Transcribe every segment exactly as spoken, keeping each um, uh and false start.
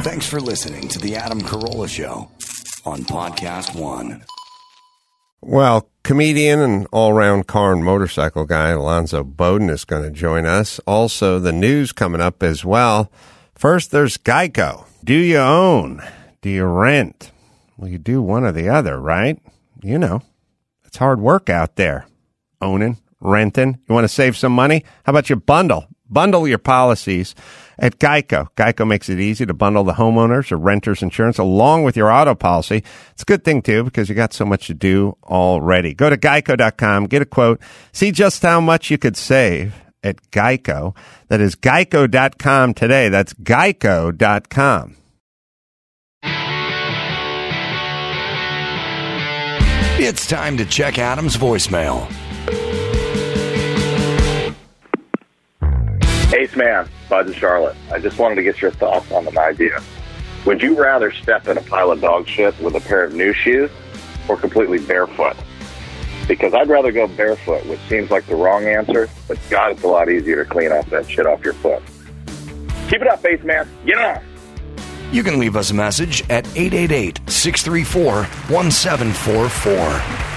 Thanks for listening to The Adam Carolla Show on Podcast One. Well, comedian and all-round car and motorcycle guy Alonzo Bowden is going to join us. Also, the news coming up as well. First, there's Geico. Do you own? Do you rent? Well, you do one or the other, right? You know, it's hard work out there. Owning, renting. You want to save some money? How about you bundle? Bundle your policies at Geico. Geico makes it easy to bundle the homeowners or renters insurance along with your auto policy. It's a good thing, too, because you got so much to do already. Go to geico dot com, get a quote, see just how much you could save at Geico. That is geico dot com today. That's geico dot com. It's time to check Adam's voicemail. Ace Man, Bud in Charlotte. I just wanted to get your thoughts on an idea. Would you rather step in a pile of dog shit with a pair of new shoes or completely barefoot? Because I'd rather go barefoot, which seems like the wrong answer, but God, it's a lot easier to clean off that shit off your foot. Keep it up, Ace Man. Get on. You can leave us a message at eight eight eight, six three four, one seven four four.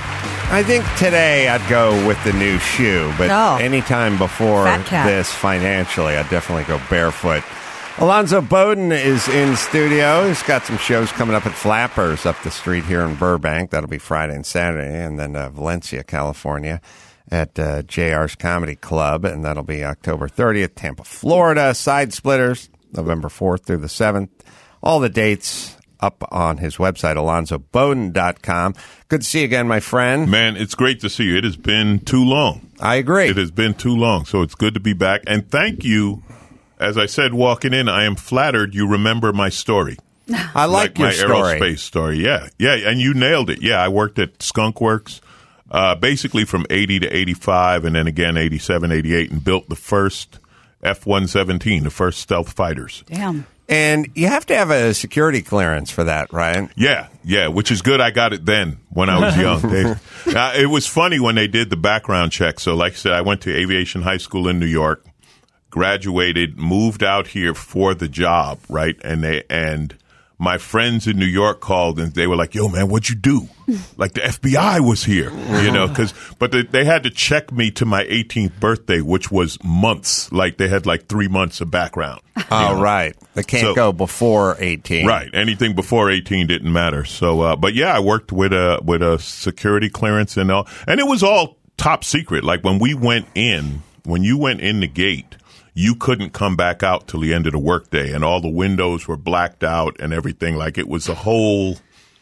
I think today I'd go with the new shoe, but oh. anytime before this financially, I'd definitely go barefoot. Alonzo Bowden is in studio. He's got some shows coming up at Flappers up the street here in Burbank. That'll be Friday and Saturday, and then uh, Valencia, California at uh, J R's Comedy Club, and that'll be October thirtieth. Tampa, Florida, Side Splitters, November fourth through the seventh. All the dates up on his website, alonzo bowden dot com. Good to see you again, my friend. Man, it's great to see you. It has been too long. I agree. It has been too long, so it's good to be back. And thank you. As I said walking in, I am flattered you remember my story. I like, like your my story. aerospace story. Yeah, yeah, and you nailed it. Yeah, I worked at Skunk Works uh, basically from eighty to eighty-five, and then again eighty-seven, eighty-eight, and built the first F one seventeen, the first stealth fighters. Damn. And you have to have a security clearance for that, right? Yeah, yeah, which is good. I got it then when I was young. They, uh, it was funny when they did the background check. So like I said, I went to Aviation High School in New York, graduated, moved out here for the job, right? And they and my friends in New York called and they were like, yo, man, what'd you do? Like the F B I was here, you know, because but they, they had to check me to my eighteenth birthday, which was months. Like they had like three months of background. Oh, know? Right. They can't so, go before eighteen. Right. Anything before eighteen didn't matter. So, uh, but yeah, I worked with a with a security clearance and all, and it was all top secret. Like when we went in, when you went in the gate, you couldn't come back out till the end of the workday, and all the windows were blacked out and everything. Like it was a whole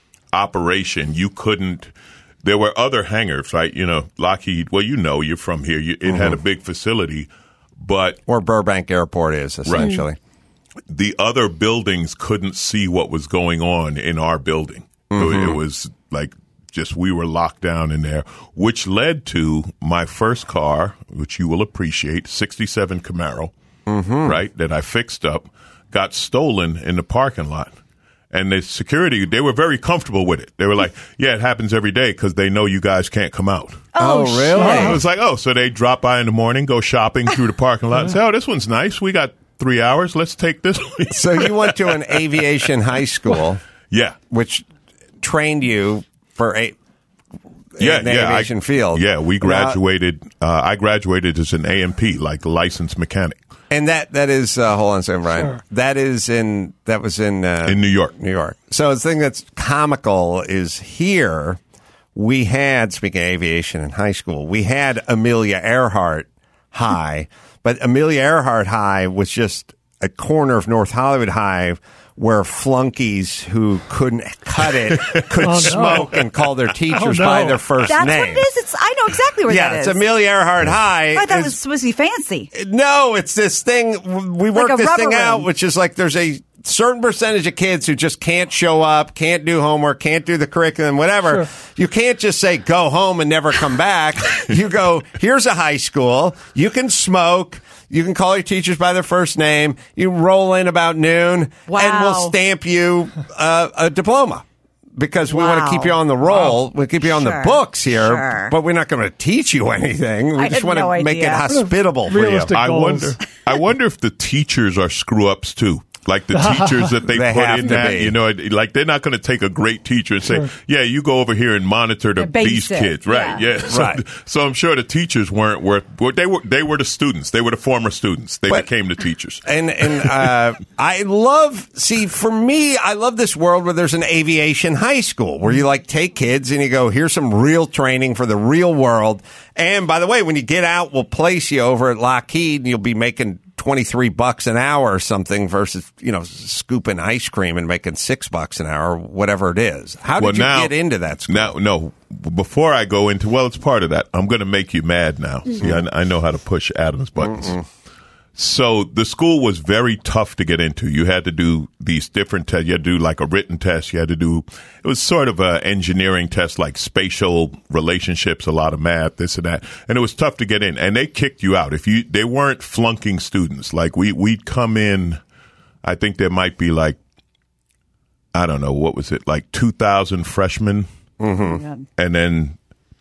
operation. You couldn't. There were other hangars, right? You know, Lockheed. Well, you know, you're from here. You, it mm-hmm. had a big facility, but where Burbank Airport is essentially. Right. The other buildings couldn't see what was going on in our building. Mm-hmm. It, it was like just we were locked down in there, which led to my first car, which you will appreciate, sixty-seven Camaro, mm-hmm. right, that I fixed up, got stolen in the parking lot. And the security, they were very comfortable with it. They were like, yeah, it happens every day because they know you guys can't come out. Oh, oh really? Yeah, it was like, oh, so they drop by in the morning, go shopping through the parking lot and say, oh, this one's nice. We got three hours. Let's take this one. So you went to an aviation high school. Yeah. Which trained you for a yeah, in the yeah, aviation I, field. Yeah, we graduated. Uh, I graduated as an A M P, like a licensed mechanic. And that that is uh, hold on a second, Brian. Sure. That is in that was in uh, in New York. New York. So the thing that's comical is here we had, speaking of aviation in high school, we had Amelia Earhart High, but Amelia Earhart High was just a corner of North Hollywood High where flunkies who couldn't cut it could oh, smoke no. and call their teachers oh, no. by their first That's name. what it is. It's, I know exactly where yeah, that is. Yeah, it's Amelia Earhart High. I thought it was supposed to be fancy. No, it's this thing. We like work this thing room. out, which is like there's a certain percentage of kids who just can't show up, can't do homework, can't do the curriculum, whatever. Sure. You can't just say, go home and never come back. You go, here's a high school. You can smoke. You can call your teachers by their first name. You roll in about noon, wow. and we'll stamp you uh, a diploma. Because we wow. want to keep you on the roll. Wow. We keep you on sure. the books here, sure. but we're not going to teach you anything. We I just had want to no make idea. it hospitable for you. I wonder. I wonder if the teachers are screw ups too. Like the teachers that they, They put have in to that, be. you know, it- like they're not going to take a great teacher and say, yeah, you go over here and monitor the, Yeah, these babysit. kids. Right. Yeah. Yeah. So, Right. so I'm sure the teachers weren't worth, well, they were, they were the students. They were the former students. They But- became the teachers. And and uh, I love see for me, I love this world where there's an aviation high school where you like take kids and you go, here's some real training for the real world. And by the way, when you get out, we'll place you over at Lockheed and you'll be making twenty-three bucks an hour or something versus, you know, scooping ice cream and making six bucks an hour or whatever it is. How did Well, you now- get into that school? Now, no, before I go into, well, it's part of that. I'm going to make you mad now. See, I, I know how to push Adam's buttons. Mm-mm. So the school was very tough to get into. You had to do these different tests. You had to do like a written test. You had to do, it was sort of an engineering test, like spatial relationships, a lot of math, this and that. And it was tough to get in. And they kicked you out. If you, they weren't flunking students. Like we, we'd come in, I think there might be like, I don't know, what was it? Like two thousand freshmen. Mm-hmm. And then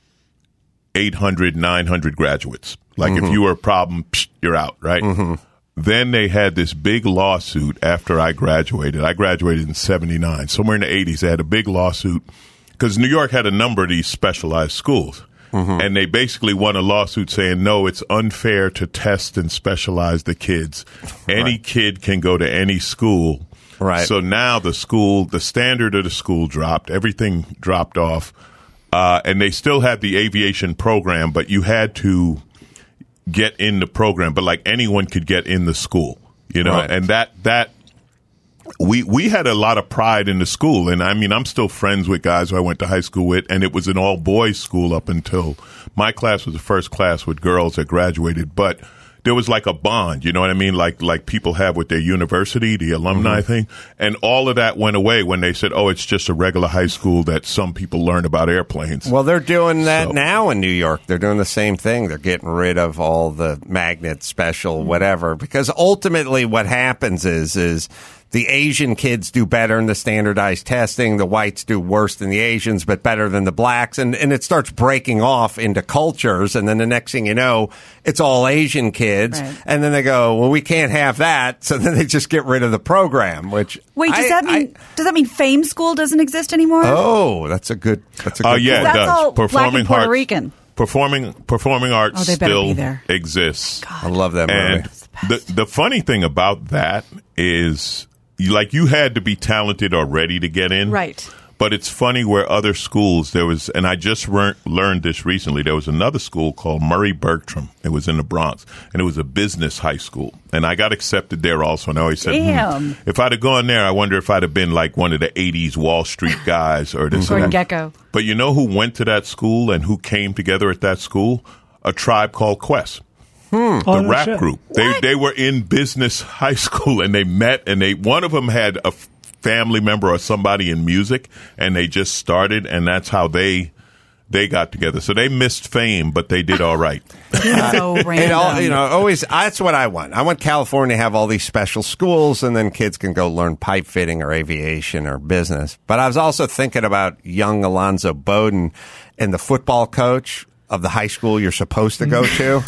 eight hundred, nine hundred graduates. Like Mm-hmm. if you were a problem, psh, you're out, right? Mm-hmm. Then they had this big lawsuit after I graduated. I graduated in seventy-nine. Somewhere in the eighties, they had a big lawsuit because New York had a number of these specialized schools. Mm-hmm. And they basically won a lawsuit saying, no, it's unfair to test and specialize the kids. Any Right. kid can go to any school. Right. So now the school, the standard of the school dropped. Everything dropped off. Uh, and they still had the aviation program, but you had to get in the program. But like anyone could get in the school, you know, Right. and that, that, we, we had a lot of pride in the school. And I mean, I'm still friends with guys who I went to high school with, and it was an all boys school up until my class was the first class with girls that graduated. But there was like a bond, you know what I mean? Like, like people have with their university, the alumni Mm-hmm. thing. And all of that went away when they said, oh, it's just a regular high school that some people learn about airplanes. Well, they're doing that So- now in New York. They're doing the same thing. They're getting rid of all the magnet special, whatever, because ultimately what happens is, is the Asian kids do better in the standardized testing. The whites do worse than the Asians, but better than the blacks. And, and it starts breaking off into cultures. And then the next thing you know, it's all Asian kids. Right. And then they go, well, we can't have that. So then they just get rid of the program, which. Wait, does I- that mean I- does that mean Fame School doesn't exist anymore? Oh, that's a good, that's a good. Oh, yeah, it That's does. all black Performing and Puerto arts- Rican. Performing performing arts Oh, they better still be there. exists. I love that movie. And the the funny thing about that is, you, like, you had to be talented already to get in, Right. But it's funny where other schools there was, and I just learned learned this recently. There was another school called Murray Bertram. It was in the Bronx, and it was a business high school. And I got accepted there also. And I always said, Damn. hmm, if I'd have gone there, I wonder if I'd have been like one of the eighties Wall Street guys or this. Gordon and that. Gekko. But you know who went to that school and who came together at that school? A Tribe Called Quest. Oh, The no rap shit. group. They they were in business high school and they met and they one of them had a f- family member or somebody in music and they just started and that's how they they got together. So they missed fame, but they did all right. So random. It all, you know, always, that's what I want. I want California to have all these special schools and then kids can go learn pipe fitting or aviation or business. But I was also thinking about young Alonzo Bowden and the football coach of the high school you're supposed to go to.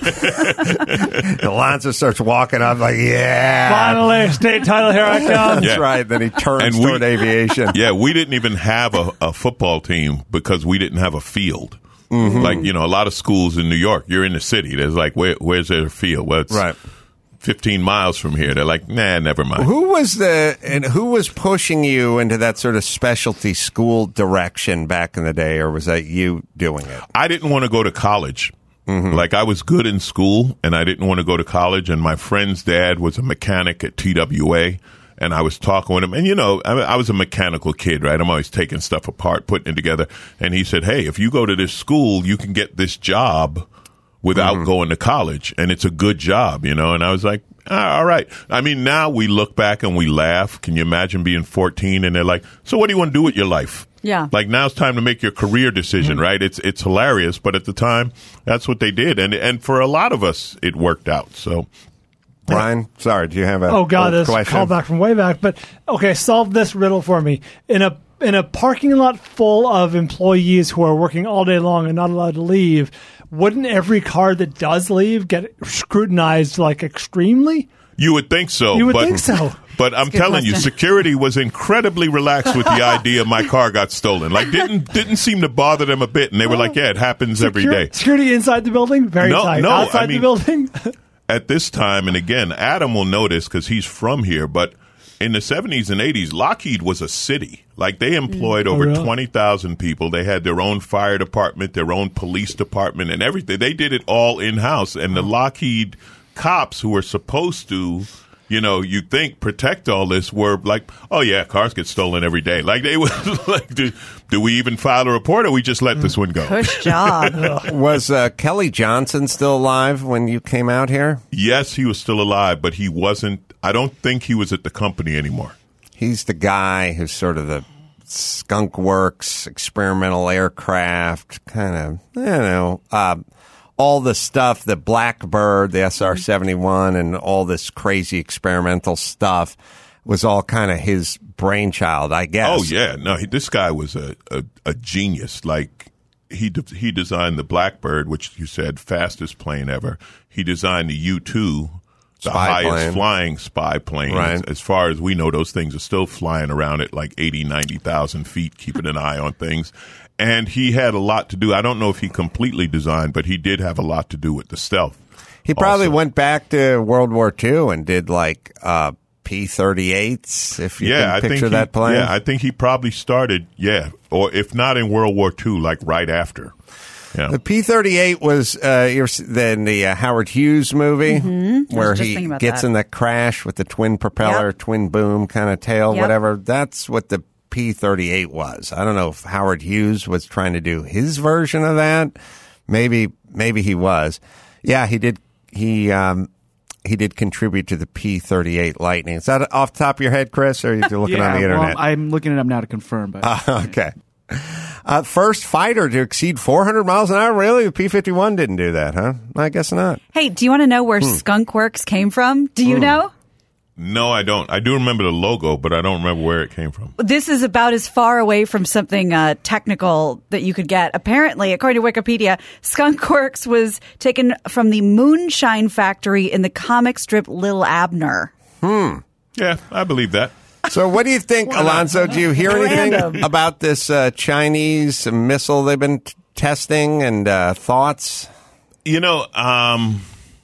Alonzo starts walking up like, yeah. Finally, state title, here I come. That's Yeah. right. Then he turns And we- toward aviation. Yeah, we didn't even have a, a football team because we didn't have a field. Mm-hmm. Like, you know, a lot of schools in New York, you're in the city. There's like, where, where's their field? Well, it's Right. fifteen miles from here. They're like, nah, never mind. Who was the and who was pushing you into that sort of specialty school direction back in the day, or was that you doing it? I didn't want to go to college. Like, I was good in school, and I didn't want to go to college. And my friend's dad was a mechanic at T W A, and I was talking with him. And, you know, I, I was a mechanical kid, right? I'm always taking stuff apart, putting it together. And he said, hey, if you go to this school, you can get this job without Mm-hmm. going to college, and it's a good job, you know? And I was like, ah, all right. I mean, now we look back and we laugh. Can you imagine being fourteen and they're like, so what do you want to do with your life? Yeah. Like, now it's time to make your career decision, Mm-hmm. right? It's it's hilarious, but at the time, that's what they did. And and for a lot of us, it worked out. So, Brian, sorry, do you have a Oh God, old this question? call back from way back. But okay, solve this riddle for me. In a in a parking lot full of employees who are working all day long and not allowed to leave, wouldn't every car that does leave get scrutinized like extremely? You would think so. You would but, think so. But I'm good telling you, question. security was incredibly relaxed with the idea my car got stolen. Like, didn't didn't seem to bother them a bit. And they were like, yeah, it happens every Secur- day. Security inside the building, very No, tight. no, Outside I mean- the building, At this time, and again, Adam will notice because he's from here, but in the seventies and eighties, Lockheed was a city. Like, they employed Oh, over really? twenty thousand people. They had their own fire department, their own police department, and everything. They did it all in-house. And the Lockheed cops who were supposed to, you know, you think protect all this were like, oh, yeah, cars get stolen every day. Like, they was like, do, do we even file a report or we just let this one go? Push job. Was uh, Kelly Johnson still alive when you came out here? Yes, he was still alive, but he wasn't. I don't think he was at the company anymore. He's the guy who's sort of the skunk works, experimental aircraft, kind of, I don't know, uh, all the stuff, the Blackbird, the S R seventy-one, and all this crazy experimental stuff was all kind of his brainchild, I guess. Oh yeah, no, he, this guy was a, a, a genius. Like he de- he designed the Blackbird, which you said fastest plane ever. He designed the U two, the Spy highest plane. flying spy plane. Right. As, as far as we know, those things are still flying around at like eighty, ninety thousand feet, keeping an eye on things. And he had a lot to do. I don't know if he completely designed, but he did have a lot to do with the stealth. He probably also. went back to World War Two and did like uh, P thirty-eights, if you Yeah, can I picture think he, that plane. Yeah, I think he probably started. Yeah, or if not in World War Two, like right after. Yeah. The P thirty-eight was uh, you're, then the uh, Howard Hughes movie Mm-hmm. where just he thinking about gets that. in the crash with the twin propeller, Yep. twin boom kind of tail, Yep. whatever. That's what the P thirty-eight was. I don't know if Howard Hughes was trying to do his version of that. Maybe, maybe he was. Yeah, he did. He um, he did contribute to the P thirty-eight Lightning. Is that off the top of your head, Chris, or are you looking yeah, on the well, internet? I'm looking it up now to confirm. But Uh, okay. Uh, first fighter to exceed four hundred miles an hour? Really? The P fifty-one didn't do that, huh? I guess not. Hey, do you want to know Hmm. where Skunk Works came from? Do you know? No, I don't. I do remember the logo, but I don't remember where it came from. This is about as far away from something uh, technical that you could get. Apparently, according to Wikipedia, Skunk Works was taken from the Moonshine Factory in the comic strip Lil Abner. Yeah, I believe that. So what do you think, Alonzo? Do you hear anything Random. about this uh, Chinese missile they've been t- testing and uh, thoughts? You know, um,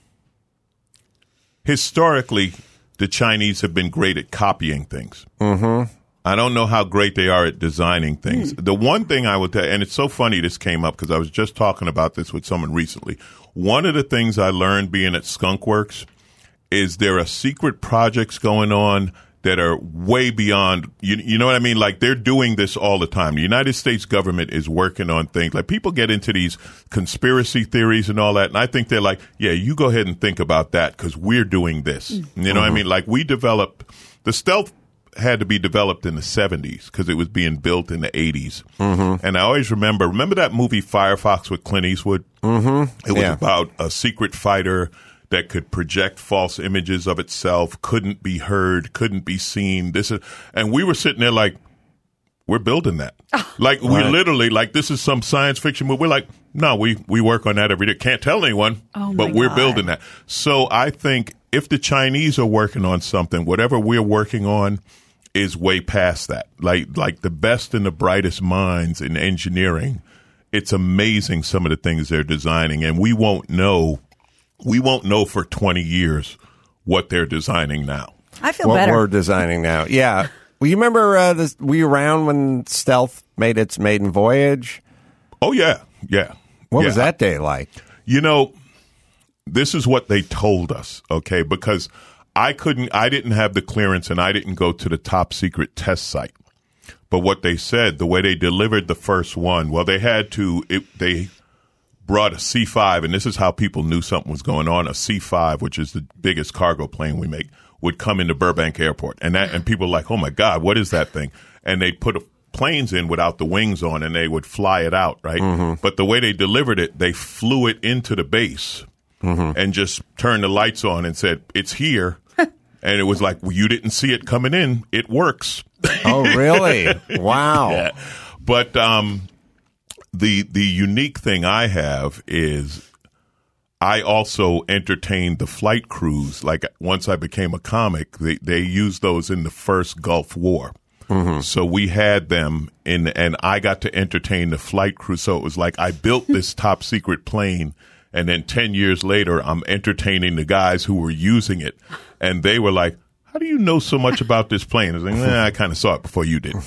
historically, the Chinese have been great at copying things. Mm-hmm. I don't know how great they are at designing things. Hmm. The one thing I would tell, and it's so funny this came up because I was just talking about this with someone recently. One of the things I learned being at Skunk Works is there are secret projects going on that are way beyond, you, you know what I mean? Like they're doing this all the time. The United States government is working on things. Like people get into these conspiracy theories and all that. And I think they're like, yeah, you go ahead and think about that because we're doing this. You know what I mean? Like we developed, the stealth had to be developed in the seventies because it was being built in the eighties. Mm-hmm. And I always remember, remember that movie Firefox with Clint Eastwood? Mm-hmm. It was Yeah. about a secret fighter that could project false images of itself, couldn't be heard, couldn't be seen. This is, and we were sitting there like, we're building that. Like we Right. literally, like this is some science fiction movie. We're like, no, we we work on that every day. Can't tell anyone, Oh, my but we're God. building that. So I think if the Chinese are working on something, whatever we're working on is way past that. Like like the best and the brightest minds in engineering. It's amazing some of the things they're designing, and we won't know. We won't know for twenty years what they're designing now. I feel What better. we're designing now. Yeah. Well, you remember, uh, this, were you around when Stealth made its maiden voyage? Oh, yeah. Yeah. What Yeah. was that day like? You know, this is what they told us, okay? Because I couldn't, I didn't have the clearance and I didn't go to the top secret test site. But what they said, the way they delivered the first one, well, they had to, it, they brought a C five, and this is how people knew something was going on. A C five, which is the biggest cargo plane we make, would come into Burbank Airport. And that, and people were like, oh my God, what is that thing? And they put a, planes in without the wings on and they would fly it out, right? Mm-hmm. But the way they delivered it, they flew it into the base mm-hmm. and just turned the lights on and said, it's here. And it was like, well, you didn't see it coming in. It works. Oh, really? Wow. Yeah. But um, the the unique thing I have is I also entertained the flight crews. Like once I became a comic, they, they used those in the first Gulf War. Mm-hmm. So we had them in, and I got to entertain the flight crew. So it was like I built this top secret plane, and then ten years later, I'm entertaining the guys who were using it, and they were like, "How do you know so much about this plane?" I was like, eh, "I kind of saw it before you did."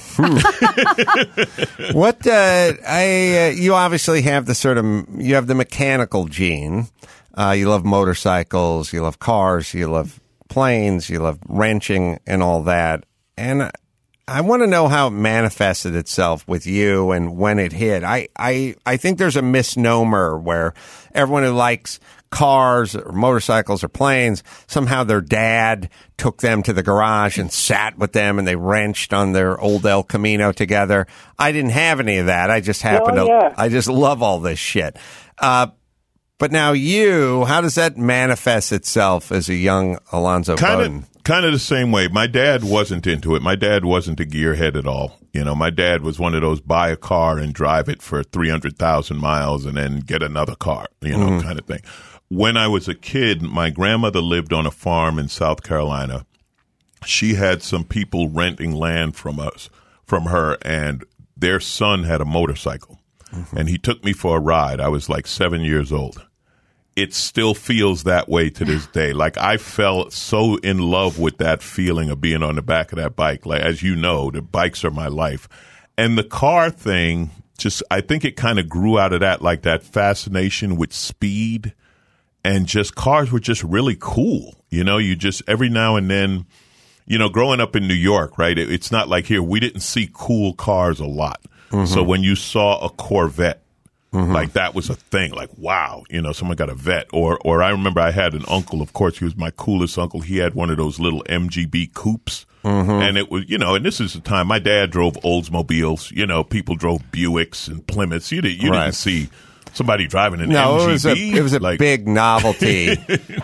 What uh, I uh, you obviously have the sort of you have the mechanical gene. Uh, you love motorcycles, you love cars, you love planes, you love wrenching and all that, and I want to know how it manifested itself with you and when it hit. I, I, I think there's a misnomer where everyone who likes cars or motorcycles or planes, somehow their dad took them to the garage and sat with them and they wrenched on their old El Camino together. I didn't have any of that. I just happened oh, yeah. to, I just love all this shit. Uh, but now you, how does that manifest itself as a young Alonzo Kind Bowden? of, kind of the same way. My dad wasn't into it. My dad wasn't a gearhead at all. You know, my dad was one of those buy a car and drive it for three hundred thousand miles and then get another car, you know, mm-hmm. kind of thing. When I was a kid, my grandmother lived on a farm in South Carolina. She had some people renting land from us, from her, and their son had a motorcycle. Mm-hmm. And he took me for a ride. I was like seven years old. It still feels that way to this day. Like I fell so in love with that feeling of being on the back of that bike. Like, as you know, the bikes are my life. And the car thing, just, I think it kind of grew out of that, like that fascination with speed. And just cars were just really cool. You know, you just every now and then, you know, growing up in New York, right? It, it's not like here. We didn't see cool cars a lot. Mm-hmm. So when you saw a Corvette, mm-hmm. like that was a thing. Like, wow, you know, someone got a Vet. Or, or I remember I had an uncle. Of course, he was my coolest uncle. He had one of those little M G B coupes. Mm-hmm. And it was, you know, and this is the time my dad drove Oldsmobiles. You know, people drove Buicks and Plymouths. You, did, you right. didn't see somebody driving an no, M G B. it was a, it was a like, big novelty.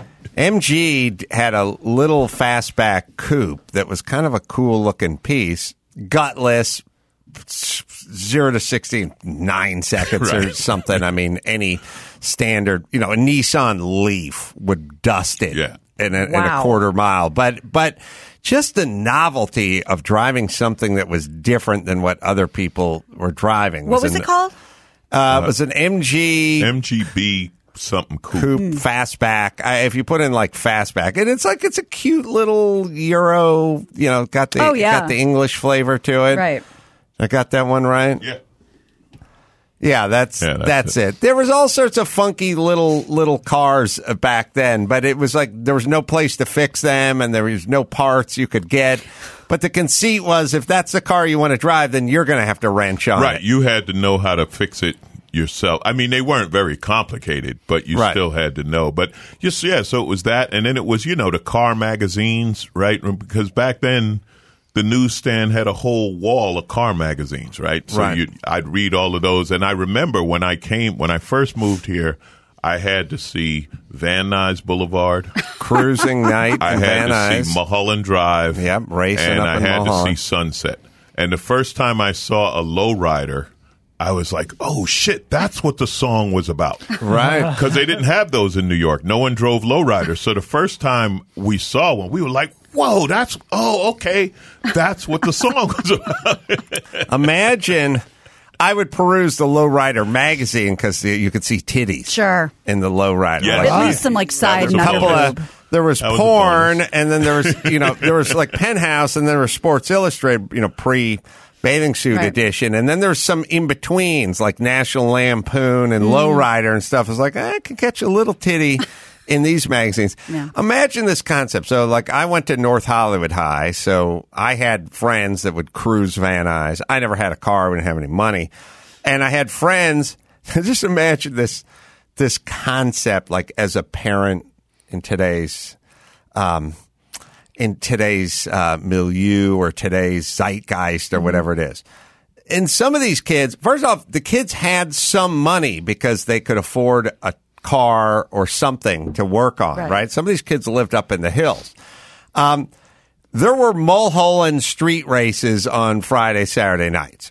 M G had a little fastback coupe that was kind of a cool looking piece, gutless, zero to sixty in nine seconds right. or something. I mean, any standard, you know, a Nissan Leaf would dust it yeah. in, a, wow. in a quarter mile. But but just the novelty of driving something that was different than what other people were driving. What was, was it called? Uh, uh, it was an M G M G B something coupe, coupe mm. fastback. I, if you put in like fastback, and it's like it's a cute little Euro. You know, got the oh, yeah. got the English flavor to it. Right. I got that one right. Yeah. Yeah, that's yeah, that's, that's it. it. There was all sorts of funky little little cars back then, but it was like there was no place to fix them, and there was no parts you could get. But the conceit was, if that's the car you want to drive, then you're going to have to wrench on right. it. You had to know how to fix it yourself. I mean, they weren't very complicated, but you right. still had to know. But just yeah, so it was that, and then it was you know the car magazines, right? Because back then, the newsstand had a whole wall of car magazines, right? So right. you, I'd read all of those. And I remember when I came, when I first moved here, I had to see Van Nuys Boulevard. Cruising Night. I had Van to Nuys. see Mulholland Drive. Yep, racing and up I in had Mulholland. to see Sunset. And the first time I saw a lowrider, I was like, oh, shit, that's what the song was about. Right. Because they didn't have those in New York. No one drove lowriders. So the first time we saw one, we were like, whoa, that's, oh, okay. That's what the song was about. Imagine, I would peruse the Lowrider magazine because you could see titties. Sure. In the Lowrider. Yeah, like, At least some like side was a couple underboob. of, there was was porn, and then there was, you know, there was like Penthouse, and then there was Sports Illustrated, you know, pre bathing suit Right. edition, and then there's some in betweens like National Lampoon and Mm. Lowrider and stuff. It's like I can catch a little titty in these magazines. Yeah. Imagine this concept. So, like, I went to North Hollywood High, so I had friends that would cruise Van Nuys. I never had a car; we didn't have any money, and I had friends. Just imagine this this concept, like as a parent in today's. Um, in today's uh, milieu or today's zeitgeist or whatever it is. And some of these kids, first off, the kids had some money because they could afford a car or something to work on, right? Right. Some of these kids lived up in the hills. Um, there were Mulholland street races on Friday, Saturday nights.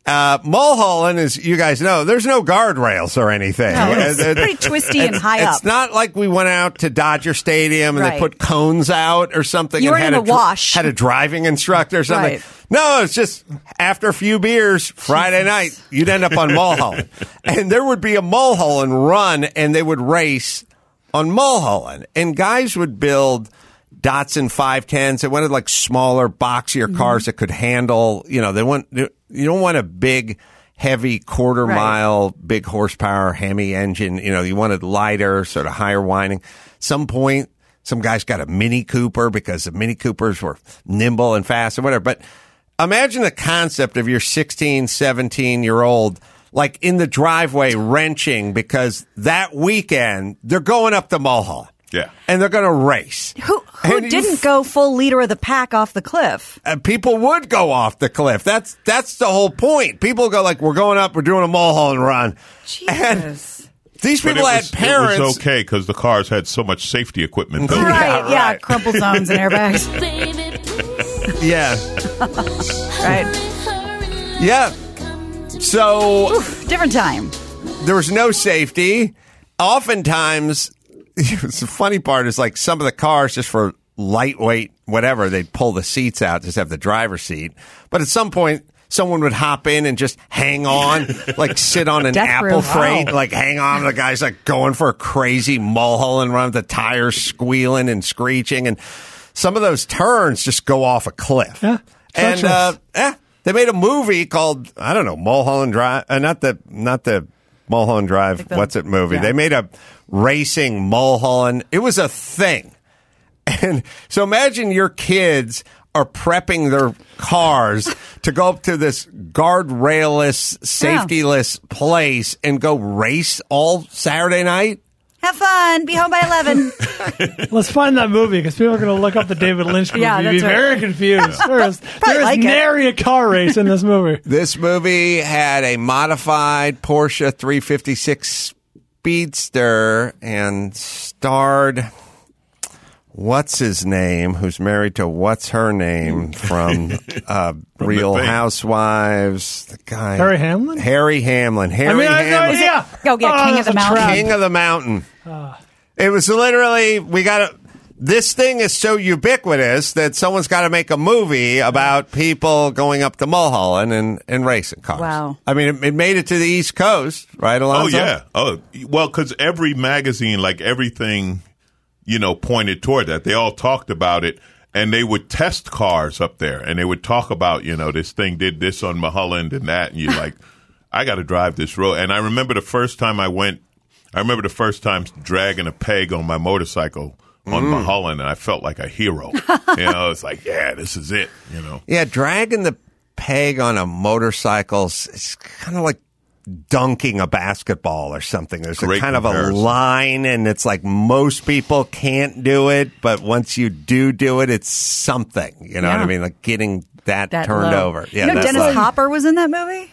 Uh, Mulholland, as you guys know, there's no guardrails or anything. No, it's It- it- pretty twisty and it's- high up. It's not like we went out to Dodger Stadium and Right. they put cones out or something. You and were had in a a dr- wash. Had a driving instructor or something. Right. No, it's just after a few beers, Friday night, you'd end up on Mulholland. And there would be a Mulholland run, and they would race on Mulholland. And guys would build Datsun five tens. They wanted like smaller, boxier Mm-hmm. cars that could handle, you know, they want, you don't want a big, heavy quarter Right. mile, big horsepower Hemi engine. You know, you wanted lighter, sort of higher winding. Some point, some guys got a Mini Cooper because the Mini Coopers were nimble and fast and whatever. But imagine the concept of your sixteen, seventeen year old like in the driveway wrenching because that weekend they're going up to Mulholland. Yeah. And they're going to race. Who who And you didn't f- go full leader of the pack off the cliff? And people would go off the cliff. That's that's the whole point. People go like, we're going up, we're doing a Mulholland run. And Jesus. these But people it had was, parents. It was okay because the cars had so much safety equipment built in. Right, yeah, right. crumple zones and airbags. Yeah. Right. Yeah. So Different time. there was no safety. Oftentimes, the funny part is like some of the cars, just for lightweight, whatever, they'd pull the seats out, just have the driver's seat. But at some point, someone would hop in and just hang on, like sit on an Death apple row. freight, Wow. like hang on. The guy's like going for a crazy Mulholland run, the tires squealing and screeching. And some of those turns just go off a cliff. Yeah, And, uh, eh, they made a movie called, I don't know, Mulholland Drive, uh, not the, not the Mulholland Drive, Like the- what's it movie? yeah. They made a racing Mulholland. It was a thing. And so imagine your kids are prepping their cars to go up to this guardrailless, safetyless place and go race all Saturday night. Have fun. Be home by eleven. Let's find that movie because people are going to look up the David Lynch movie Yeah, and that's be right. very confused. There is, there is like it. nary a car race in this movie. This movie had a modified Porsche three fifty-six Speedster and starred what's his name, who's married to what's her name from uh, From Real the thing. Housewives. The guy Harry Hamlin? Harry Hamlin. Harry I mean, I have no Hamlin. idea. Oh, yeah, King of that's the a Mountain. trap. King of the Mountain. It was literally, we got to, this thing is so ubiquitous that someone's got to make a movie about people going up to Mulholland and, and racing cars. Wow. I mean, it, it made it to the East Coast, right, Oh, Alonzo? yeah. Oh, well, because every magazine, like everything, you know, pointed toward that. They all talked about it, and they would test cars up there, and they would talk about, you know, this thing did this on Mulholland and that, and you're like, I got to drive this road. And I remember the first time I went, I remember the first time dragging a peg on my motorcycle on Mulholland, and I felt like a hero. You know, it's like, yeah, this is it, you know. Yeah, dragging the peg on a motorcycle is it's kind of like dunking a basketball or something. There's a Great kind of a comparison. line, and it's like most people can't do it, but once you do do it, it's something. You know what I Yeah. mean? Like getting that, That turned low. over. Yeah, you know, that's Dennis low. Hopper was in that movie.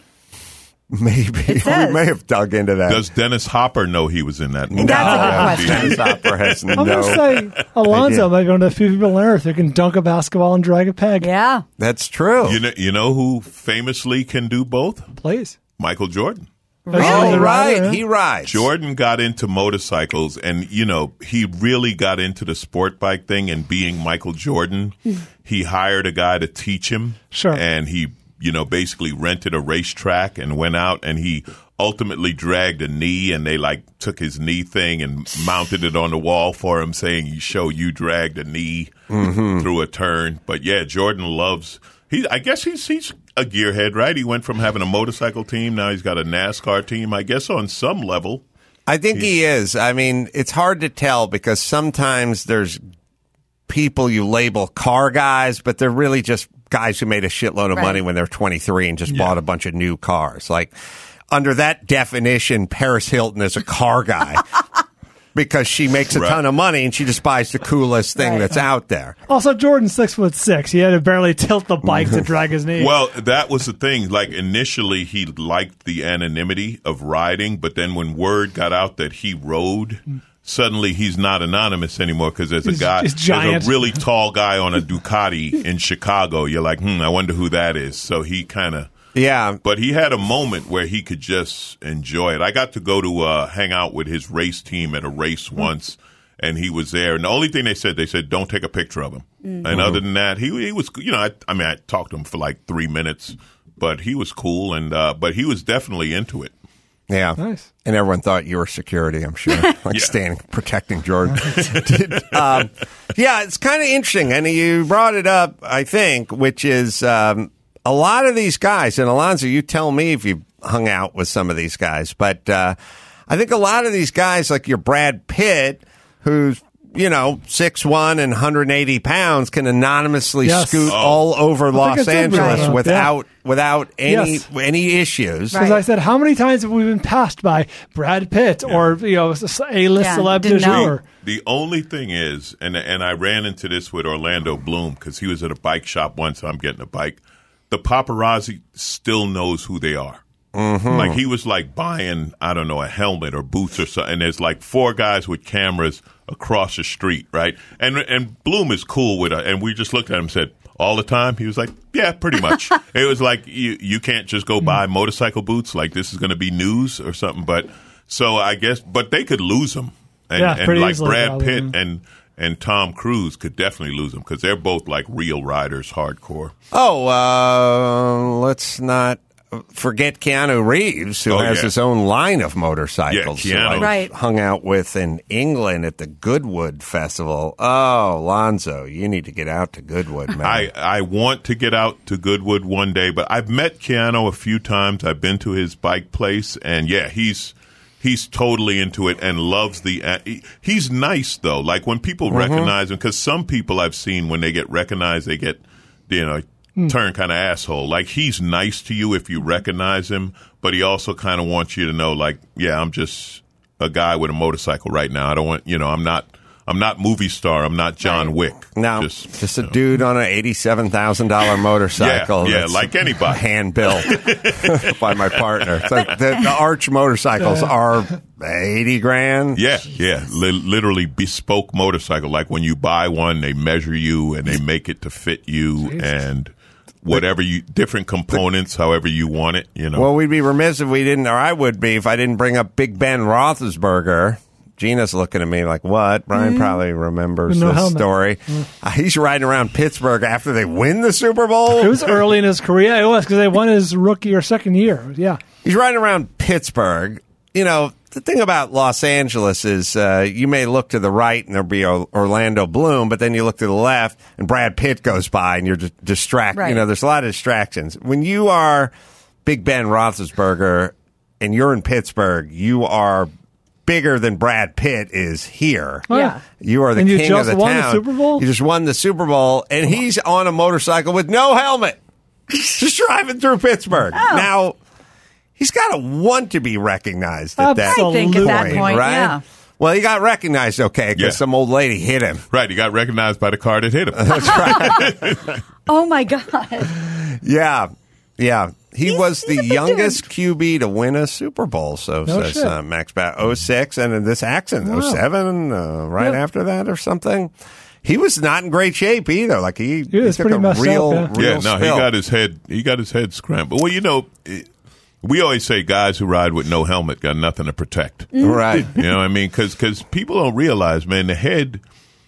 Maybe we says. may have dug into that. Does Dennis Hopper know he was in that movie? That's a good That would question. be- Dennis Hopper has no. I'm going to say Alonzo idea. might be one of the few people on earth who can dunk a basketball and drag a peg. Yeah. That's true. You know, you know who famously can do both? Please. Michael Jordan. Really? Oh, The right. rider, yeah. He rides. Jordan got into motorcycles, and you know he really got into the sport bike thing. And being Michael Jordan, he hired a guy to teach him. Sure. And he, you know, basically rented a racetrack and went out, and he ultimately dragged a knee, and they like took his knee thing and mounted it on the wall for him, saying, "You show you dragged a knee through a turn." But yeah, Jordan loves. He, I guess he's he's a gearhead, right? He went from having a motorcycle team, now he's got a NASCAR team. I guess on some level. I think he is. I mean, it's hard to tell because sometimes there's people you label car guys, but they're really just guys who made a shitload of Right. money when they're twenty-three and just bought a bunch of new cars. Like, under that definition, Paris Hilton is a car guy because she makes a Right. ton of money and she just buys the coolest thing Right. that's out there. Also, Jordan's six foot six. He had to barely tilt the bike to drag his knee. Well, that was the thing. Like initially, he liked the anonymity of riding, but then when word got out that he rode, suddenly he's not anonymous anymore because there's a He's- guy, he's there's giant. a really tall guy on a Ducati in Chicago. You're like, hmm, I wonder who that is. So he kind of. Yeah. But he had a moment where he could just enjoy it. I got to go to uh, hang out with his race team at a race once, and he was there. And the only thing they said, they said, don't take a picture of him. Mm-hmm. And other than that, he he was, you know, I, I mean, I talked to him for like three minutes, but he was cool, and uh, but he was definitely into it. Yeah. Nice. And everyone thought you were security, I'm sure, like Yeah. standing, protecting Jordan. Did, um, yeah, it's kind of interesting. And you brought it up, I think, which is um, a lot of these guys, and Alonzo, you tell me if you hung out with some of these guys, but uh, I think a lot of these guys, like your Brad Pitt, who's, you know, six one and one hundred eighty pounds, can anonymously Yes. scoot Oh. all over I Los think I did bring Angeles that up, without without any Yes. any issues. Because I said, how many times have we been passed by Brad Pitt or, you know, a list Yeah, celeb du didn't know. jour? The only thing is, and and I ran into this with Orlando Bloom because he was at a bike shop once. I'm getting a bike. The paparazzi still knows who they are. Mm-hmm. Like he was like buying, I don't know, a helmet or boots or something. And there's like four guys with cameras across the street, right? And and Bloom is cool with it. And we just looked at him and said, all the time? He was like, yeah, pretty much. It was like, you you can't just go buy motorcycle boots. Like this is going to be news or something. But so I guess, but they could lose them. And, Yeah, and pretty like easily, Brad probably, Pitt yeah. and and Tom Cruise could definitely lose them because they're both like real riders, hardcore. Oh, uh, let's not forget Keanu Reeves, who Oh, has yeah. his own line of motorcycles. Yeah, Keanu. who I Right. hung out with in England at the Goodwood Festival. Oh, Lonzo, you need to get out to Goodwood, man. I, I want to get out to Goodwood one day, but I've met Keanu a few times. I've been to his bike place, and yeah, he's he's totally into it and loves the. Uh, he, he's nice though. Like when people Mm-hmm. recognize him, because some people I've seen when they get recognized, they get you know turn kind of asshole. Like he's nice to you if you recognize him, but he also kind of wants you to know, like, yeah, I'm just a guy with a motorcycle right now. I don't want you know, I'm not. I'm not movie star. I'm not John Wick. no, just, just, a you know. dude on an eighty-seven thousand dollars motorcycle. Yeah, yeah, that's like anybody. hand built by my partner. So the, the Arch motorcycles are eighty grand. Yeah, yeah, Li- literally bespoke motorcycle. Like when you buy one, they measure you and they make it to fit you and whatever you different components, however you want it. You know. Well, we'd be remiss if we didn't, or I would be if I didn't bring up Big Ben Roethlisberger. Gina's looking at me like, what? Brian probably remembers No this helmet. story. Uh, he's riding around Pittsburgh after they win the Super Bowl. It was early in his career. It was because they won his rookie or second year. Yeah. He's riding around Pittsburgh. You know, the thing about Los Angeles is uh, you may look to the right and there'll be o- Orlando Bloom, but then you look to the left and Brad Pitt goes by and you're just distracted. Right. You know, there's a lot of distractions. When you are Big Ben Roethlisberger and you're in Pittsburgh, you are bigger than Brad Pitt is here. Yeah. You are the And you king of just the won the town. Super Bowl? You just won the Super Bowl, and he's on a motorcycle with no helmet, just driving through Pittsburgh. Oh. Now, he's got to want to be recognized at that I think at that point, point, right? yeah. Well, he got recognized, okay, because Yeah. some old lady hit him. Right, he got recognized by the car that hit him. That's right. Oh my God. Yeah, yeah. He He's- was the he's a big youngest Q B to win a Super Bowl, so No says shit. uh, Max Bat. oh six, and in this accident, Wow. oh seven, uh, right Yeah. after that or something. He was not in great shape either. Like he, He was took pretty a messed up, real, yeah. real Yeah, no, spill. he got his head. He got his head scrambled. Well, you know, it, we always say guys who ride with no helmet got nothing to protect. Right. You know what I mean? Because people don't realize, man, the head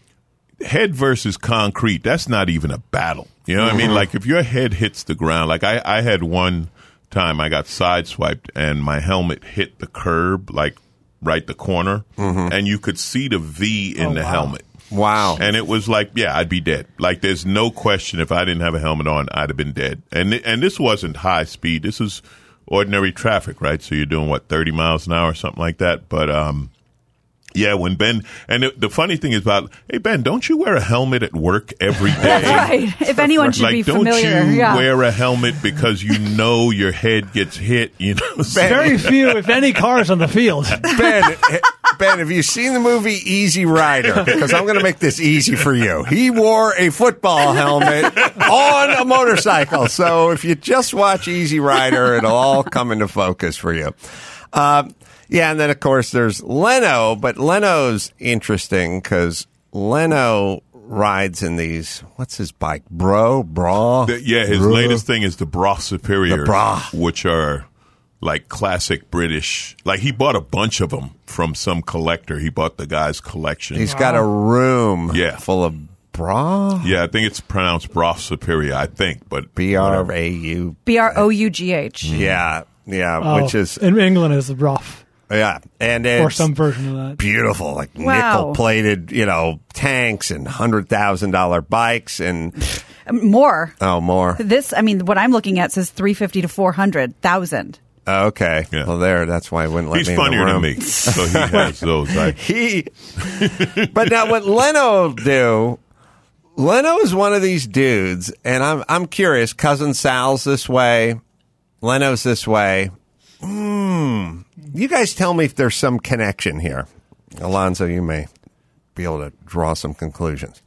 head versus concrete, that's not even a battle. You know what I mean? Like if your head hits the ground, like I, I had one time I got sideswiped and my helmet hit the curb, like right the corner, and you could see the V in Oh, the wow. helmet. Wow. And it was like, yeah, I'd be dead. Like, there's no question if I didn't have a helmet on, I'd have been dead. And th- and this wasn't high speed. This is ordinary traffic, right? So you're doing, what, thirty miles an hour or something like that. But, um, yeah, when Ben, and it, the funny thing is about, hey, Ben, don't you wear a helmet at work every day? That's right. If anyone should Like, be don't familiar. you yeah. wear a helmet because you know your head gets hit, you know? Very few, if any, cars on the field. Ben, eh, Ben, have you seen the movie Easy Rider? Because I'm going to make this easy for you. He wore a football helmet on a motorcycle. So if you just watch Easy Rider, it'll all come into focus for you. Um, yeah, and then, of course, there's Leno. But Leno's interesting because Leno rides in these. What's his bike? Bro, bra. The- yeah, his Bro. latest thing is the Bra Superior, The Bra. which are like classic British. Like he bought a bunch of them from some collector. He bought the guy's collection. He's got a room Yeah. full of bra. yeah, I think it's pronounced Bra Superior. I think, but B R A U. B R O U G H. Yeah, yeah, Oh, which is in England is rough, yeah, and it's or some version of that. beautiful, like Wow. nickel plated, you know, tanks and hundred thousand dollar bikes and More. oh more. This, I mean, what I'm looking at says three fifty to four hundred thousand. Oh, okay, Yeah. well there, that's why he wouldn't let he's me in the funnier room. than me, so he has those. I, He, but now what Leno will do? Leno is one of these dudes, and I'm I'm curious. Cousin Sal's this way, Leno's this way. Hmm. You guys tell me if there's some connection here. Alonzo, you may be able to draw some conclusions.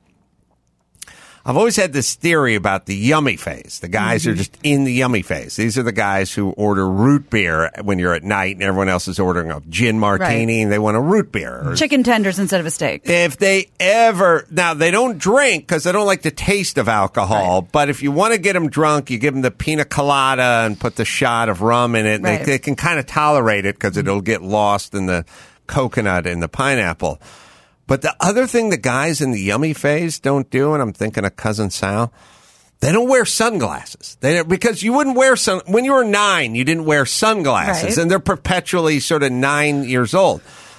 I've always had this theory about the yummy phase. The guys Mm-hmm. are just in the yummy phase. These are the guys who order root beer when you're at night and everyone else is ordering a gin martini Right. and they want a root beer. Or Chicken tenders instead of a steak. if they ever, now they don't drink because they don't like the taste of alcohol, but if you want to get them drunk, you give them the pina colada and put the shot of rum in it. And Right. they, they can kind of tolerate it because it'll get lost in the coconut and the pineapple. But the other thing the guys in the yummy phase don't do, and I'm thinking of Cousin Sal, they don't wear sunglasses. They because you wouldn't wear sun when you were nine. You didn't wear sunglasses, Right. and they're perpetually sort of nine years old.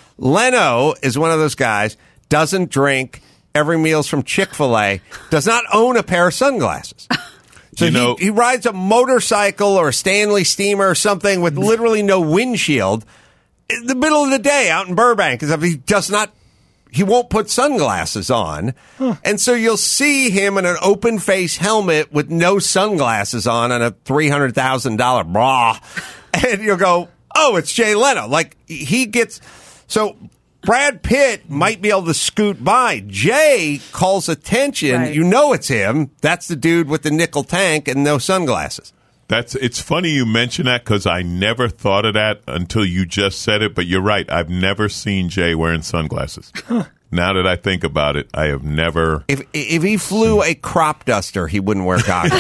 Leno is one of those guys, doesn't drink, every meal's from Chick-fil-A, does not own a pair of sunglasses. So You know- he, he rides a motorcycle or a Stanley Steamer or something with literally no windshield in the middle of the day out in Burbank. Because he does not, he won't put sunglasses on. And so you'll see him in an open face helmet with no sunglasses on and a three hundred thousand dollars bra. And you'll go, oh, it's Jay Leno. Like he gets, so Brad Pitt might be able to scoot by. Jay calls attention. Right. You know it's him. That's the dude with the nickel tank and no sunglasses. That's it's funny you mention that because I never thought of that until you just said it. But you're right. I've never seen Jay wearing sunglasses. Now that I think about it, I have never. If if he flew a crop duster, he wouldn't wear goggles.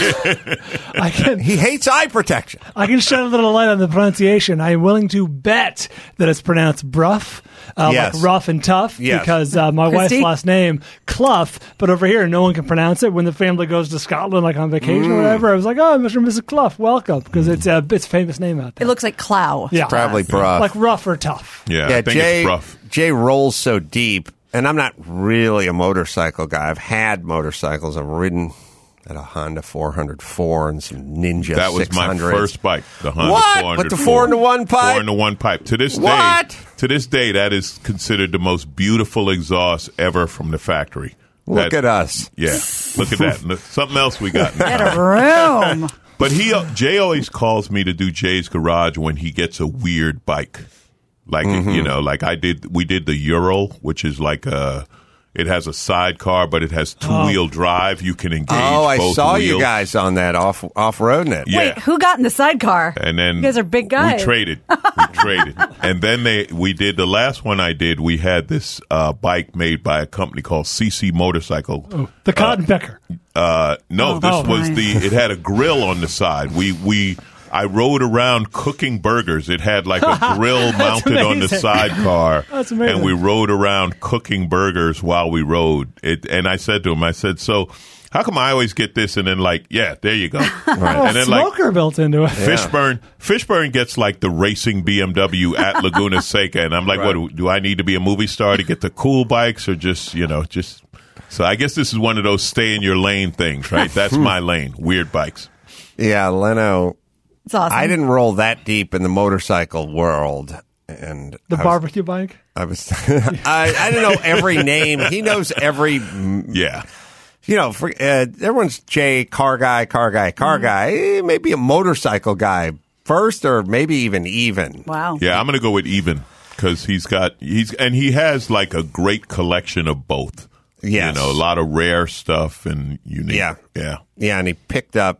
I can He hates eye protection. I can shed a little light on the pronunciation. I am willing to bet that it's pronounced bruff, uh, Yes. like rough and tough, Yes. because uh, my Christy? wife's last name Clough, but over here no one can pronounce it. When the family goes to Scotland, like on vacation Mm. or whatever, I was like, "Oh, Mister and Missus Clough, welcome," because it's a it's a famous name out there. It looks like Clow. yeah, Probably bruff. like rough or tough. Yeah, Yeah, I think Jay, it's rough. Jay rolls so deep, and I'm not really a motorcycle guy. I've had motorcycles. I've ridden at a Honda four hundred four and some Ninja That was six my hundreds. first bike. The Honda What? four hundred With the four into one pipe? Four into one pipe. To this What? day, to this day, that is considered the most beautiful exhaust ever from the factory. Look That- at us. Yeah, look at that. And something else we got. in Get town. a room. But he, Jay always calls me to do Jay's Garage when he gets a weird bike. Like, Mm-hmm. you know, like I did, we did the Ural, which is like a, it has a sidecar, but it has two wheel drive. You can engage Oh, I both saw wheels. you guys on that off off roading it. Yeah. Wait, who got in the sidecar? And then you guys are big guys. We traded. We traded. And then they we did the last one I did, we had this uh, bike made by a company called C C Motorcycle. Oh, the cotton pecker. Uh, no, Oh, this oh, was nice. the. It had a grill on the side. We we. I rode around cooking burgers. It had like a grill mounted on the amazing. sidecar, That's amazing. and we rode around cooking burgers while we rode. It, and I said to him, I said, "So, how come I always get this?" And then like, yeah, there you go. Oh, And then like smoker built into it. Fishburne, Fishburne gets like the racing B M W at Laguna Seca, and I'm like, Right. what do, do I need to be a movie star to get the cool bikes, or just you know just? So I guess this is one of those stay in your lane things, right? That's my lane, weird bikes. Yeah, Leno. It's awesome. I didn't roll that deep in the motorcycle world, and The I was- barbecue bike. I was. I, I didn't know every name. He knows every. Yeah, You know, for, uh, everyone's Jay, car guy, car guy, car guy. Eh, maybe a motorcycle guy first, or maybe even even. Wow. yeah. I'm gonna go with even because he's got he's and he has like a great collection of both. Yes. You know, a lot of rare stuff and unique. Yeah. yeah. Yeah, and he picked up.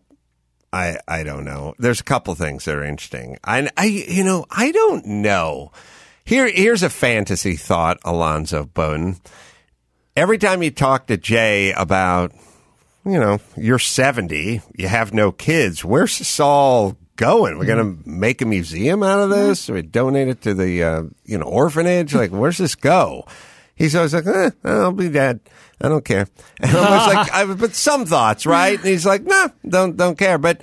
I I don't know. There's a couple things that are interesting. I I you know I don't know. Here here's a fantasy thought, Alonzo Bowden. every time you talk to Jay about, you know, you're seventy, you have no kids, where's this all going? We're going to make a museum out of this? Or we donate it to the, uh, you know, orphanage? Like, where's this go? He's always like, eh, I'll be dead. I don't care. And I was like, I, but some thoughts, right? And he's like, nah, don't, don't care. But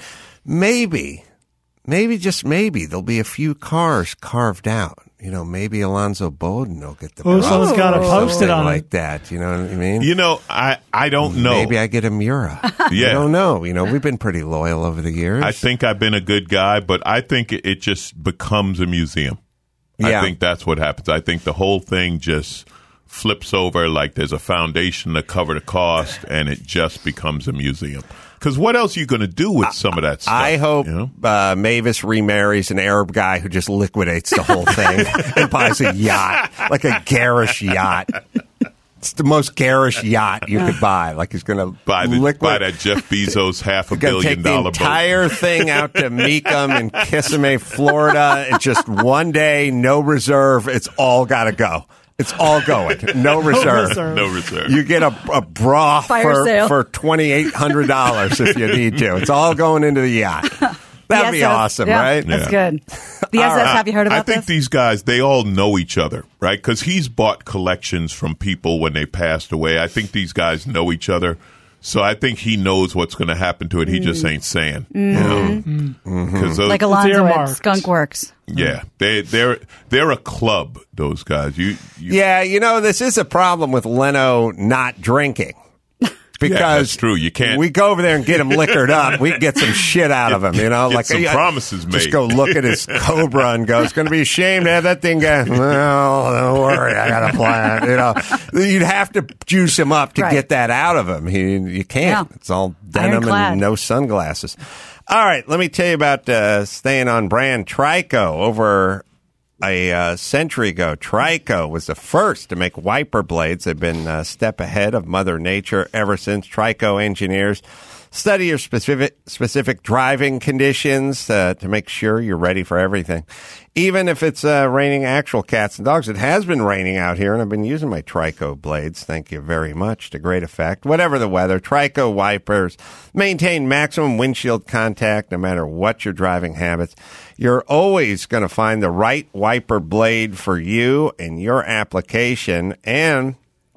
maybe, maybe, just maybe, there'll be a few cars carved out. You know, maybe Alonzo Bowden will get the Oh, someone's got to post it on like it. that. You know what I mean? You know, I, I don't know. Maybe I get a Mura. Yeah. I don't know. You know, we've been pretty loyal over the years. I think I've been a good guy, but I think it, it just becomes a museum. Yeah. I think that's what happens. I think the whole thing just flips over like there's a foundation to cover the cost, and it just becomes a museum. Because what else are you going to do with some of that stuff? I hope you know? uh, Mavis remarries an Arab guy who just liquidates the whole thing and buys a yacht, like a garish yacht. It's the most garish yacht you could buy. Like he's going to buy, the, liquid- buy that Jeff Bezos half a Gonna billion take dollar the entire boat. thing out to Mecum and Kissimmee, Florida, and just one day, no reserve. It's all got to go. It's all going. No reserve. reserve. No reserve. You get a, a bra Fire for, sale. for twenty-eight hundred dollars if you need to. It's all going into the yacht. That'd The be S S, awesome, yeah, right? That's Yeah. good. The S S, have you heard about I think this? these guys, they all know each other, right? Because he's bought collections from people when they passed away. I think these guys know each other. So I think he knows what's going to happen to it. He just ain't saying. You know? Mm-hmm. 'Cause those- Like Alonzo at earmarked. Skunk Works. yeah, they, they're they're a club, those guys. You, you Yeah, you know, this is a problem with Leno not drinking. Because Yeah, that's true. You can't- We go over there and get him liquored up. We get some shit out of him, you know. Get like some I- promises Just made. go look at his Cobra and go, it's going to be a shame to have that thing go, well, don't worry, I got a plan. You know, you'd have to juice him up to Right. get that out of him. He, you can't. Yeah. It's all denim Ironclad. and no sunglasses. All right, let me tell you about uh, staying on brand. Trico over a uh, century ago, Trico was the first to make wiper blades. They've been a step ahead of Mother Nature ever since. Trico engineers study your specific specific driving conditions uh, to make sure you're ready for everything. Even if it's uh, raining actual cats and dogs. It has been raining out here, and I've been using my Trico blades. Thank you very much. To great effect. Whatever the weather, Trico wipers maintain maximum windshield contact no matter what your driving habits. You're always going to find the right wiper blade for you and your application. And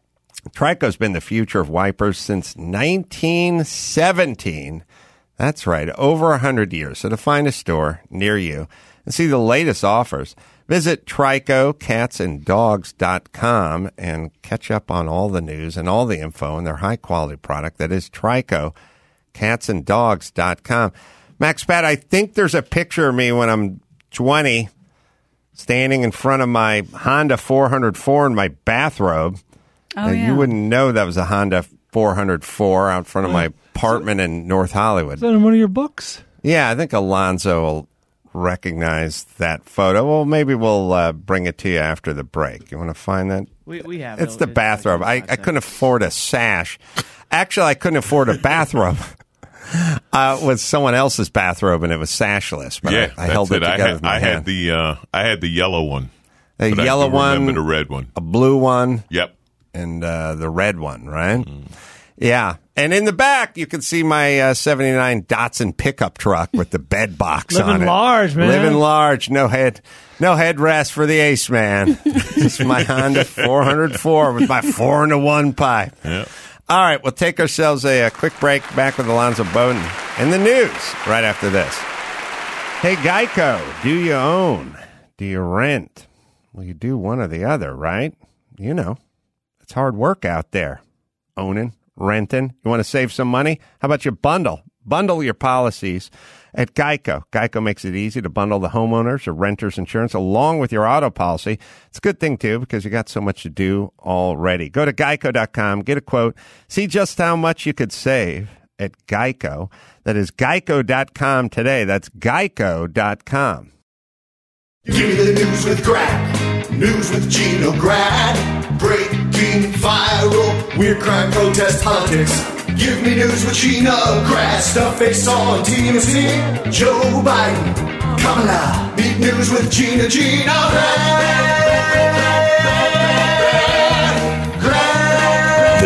Trico's been the future of wipers since nineteen seventeen. That's right, over one hundred years. So to find a store near you and see the latest offers, visit Trico Cats and Dogs dot com and catch up on all the news and all the info on their high-quality product. That is Trico Cats and Dogs dot com. Max Pat, I think there's a picture of me when I'm twenty standing in front of my Honda four oh four in my bathrobe. Oh, Now, yeah. You wouldn't know that was a Honda four oh four out front of my apartment in North Hollywood. Is that in one of your books? Yeah, I think Alonzo will recognize that photo. Well, maybe we'll uh, bring it to you after the break. You want to find that? We, we have It's it. the bathrobe. I, I couldn't afford a sash. Actually, I couldn't afford a bathrobe. Uh, with someone else's bathrobe, and it was sashless. But yeah, I, I held it, it. I together had, with my I hand. had the uh, I had the yellow one. A but yellow I do one, remember the red one. a blue one, Yep. and uh, the red one, right? Yeah. And in the back, you can see my uh, seventy-nine Datsun pickup truck with the bed box Living on it. large, man. Living large. No head, no headrest for the ace man. Just my Honda four oh four with my four into one pipe. Yeah. All right, we'll take ourselves a, a quick break. Back with Alonzo Bowden and the news right after this. Hey, Geico, do you own? Do you rent? Well, you do one or the other, right? You know, it's hard work out there. Owning, renting. You want to save some money? How about you bundle? Bundle your policies at Geico. Geico makes it easy to bundle the homeowners or renters insurance along with your auto policy. It's a good thing, too, because you got so much to do already. Go to geico dot com, get a quote, see just how much you could save at Geico. That is geico dot com today. That's geico dot com. Give me the news with Grad, news with Gino Grad, breaking, viral, weird crime, protest, politics. Give me news with Gino Grad, stuff they saw on T M Z, Joe Biden, Kamala, meet news with Gina, Gino Grad, Grad.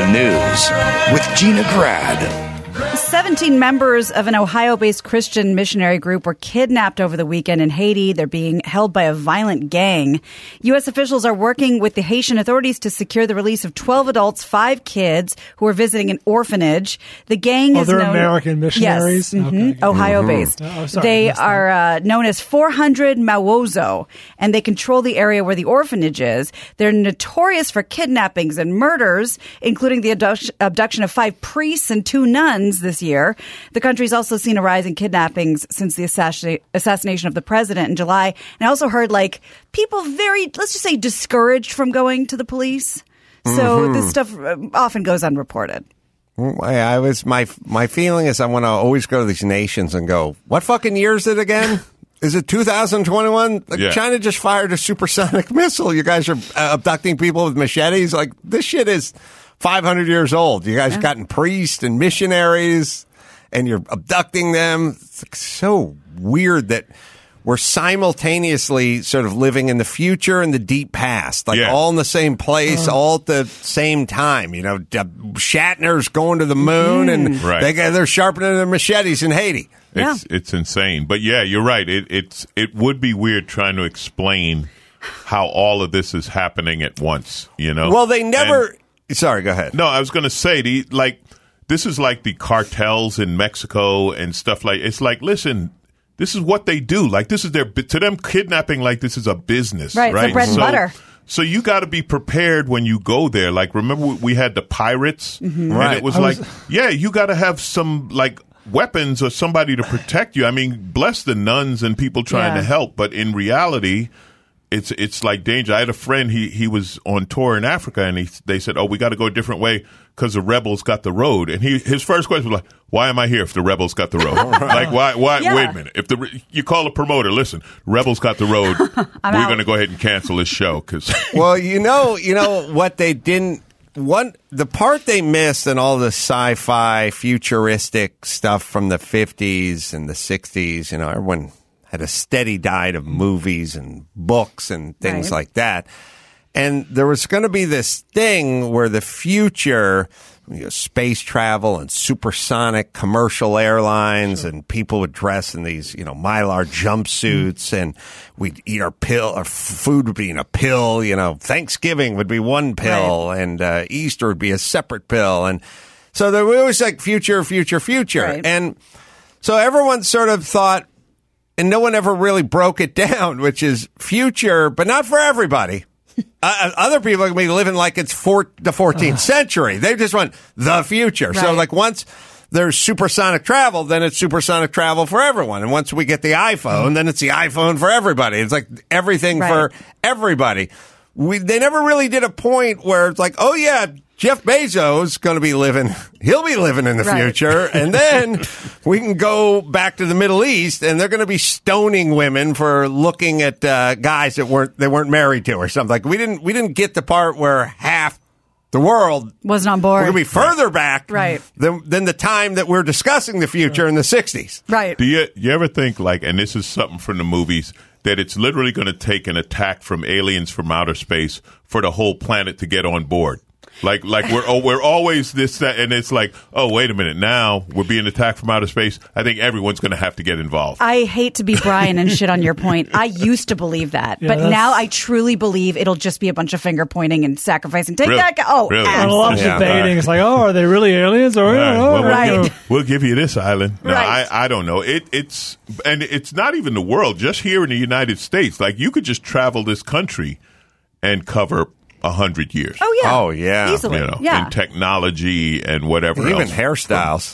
News with Gina Grad. seventeen members of an Ohio-based Christian missionary group were kidnapped over the weekend in Haiti. They're being held by a violent gang. U S officials are working with the Haitian authorities to secure the release of twelve adults, five kids who are visiting an orphanage. The gang oh, is they're known, American missionaries? Yes, mhm, Okay. Ohio-based. Mm-hmm. Oh, sorry, they I missed are uh, known as four hundred Mawozo, and they control the area where the orphanage is. They're notorious for kidnappings and murders, including the abduction, abduction of five priests and two nuns this year. The country's also seen a rise in kidnappings since the assassi- assassination of the president in July. And I also heard, like, people very, let's just say, discouraged from going to the police. So Mm-hmm. this stuff uh, often goes unreported. I, I was my my feeling is I want to always go to these nations and go, what fucking year is it again? Is it two thousand twenty-one? Like, Yeah. China just fired a supersonic missile. You guys are uh, abducting people with machetes. Like, this shit is five hundred years old. You guys Yeah. gotten priests and missionaries, and you're abducting them. It's like so weird that we're simultaneously sort of living in the future and the deep past, like Yeah. all in the same place, all at the same time. You know, D- Shatner's going to the moon, and Right. they got, they're sharpening their machetes in Haiti. It's it's insane. But yeah, you're right. It it's it would be weird trying to explain how all of this is happening at once, you know? Well, they never. And- sorry, go ahead. no, I was going to say the like this is like the cartels in Mexico and stuff like it's like listen, this is what they do. Like this is their to them kidnapping like this is a business, Right, right? it's their bread and so, butter. So you got to be prepared when you go there. Like remember we had the pirates and Right. it was I like was- yeah, you got to have some like weapons or somebody to protect you. I mean, bless the nuns and people trying Yeah. to help, but in reality, it's it's like danger. I had a friend. He he was on tour in Africa, and he they said, "Oh, we got to go a different way because the rebels got the road." And he his first question was like, "Why am I here if the rebels got the road? Like why why? Yeah. Wait a minute. If the re- you call a promoter, listen, rebels got the road. we're out. going to go ahead and cancel this show because Well, you know, you know what they didn't. One the part they missed in all the sci-fi futuristic stuff from the fifties and the sixties. You know, everyone had a steady diet of movies and books and things Right. like that. And there was going to be this thing where the future, you know, space travel and supersonic commercial airlines, and people would dress in these, you know, Mylar jumpsuits, and we'd eat our pill, our food would be in a pill, you know, Thanksgiving would be one pill, and uh, Easter would be a separate pill. And so there was always like future, future, future. Right. And so everyone sort of thought, and no one ever really broke it down, which is future, but not for everybody. Uh, other people are going to be living like it's four, the fourteenth century. They just want the future. So, Right. like, once there's supersonic travel, then it's supersonic travel for everyone. And once we get the iPhone, then it's the iPhone for everybody. It's like everything Right. for everybody. We They never really did a point where it's like, oh, yeah, Jeff Bezos is going to be living, he'll be living in the Right. future. And then we can go back to the Middle East, and they're going to be stoning women for looking at uh, guys that weren't they weren't married to or something. Like we didn't we didn't get the part where half the world Wasn't on board. we're going to be further back Right. than, than the time that we're discussing the future in the sixties. Right. Do you you ever think like, and this is something from the movies, that it's literally going to take an attack from aliens from outer space for the whole planet to get on board? Like, like we're oh, we're always this that, and it's like, oh, wait a minute, now we're being attacked from outer space. I think everyone's going to have to get involved. I hate to be Brian and shit on your point. I used to believe that, Yeah, but that's- now I truly believe it'll just be a bunch of finger pointing and sacrificing. Take Really? that guy. Oh, Really? And a lot of Yeah. debating. It's like, oh, are they really aliens? Or All right, oh, well, we'll, Right. give, we'll give you this island. No, Right. I, I don't know. It, it's and it's not even the world. Just here in the United States, like you could just travel this country and cover a hundred years. Oh yeah. Oh, yeah. Easily. you know, yeah. in technology and whatever Even else. hairstyles.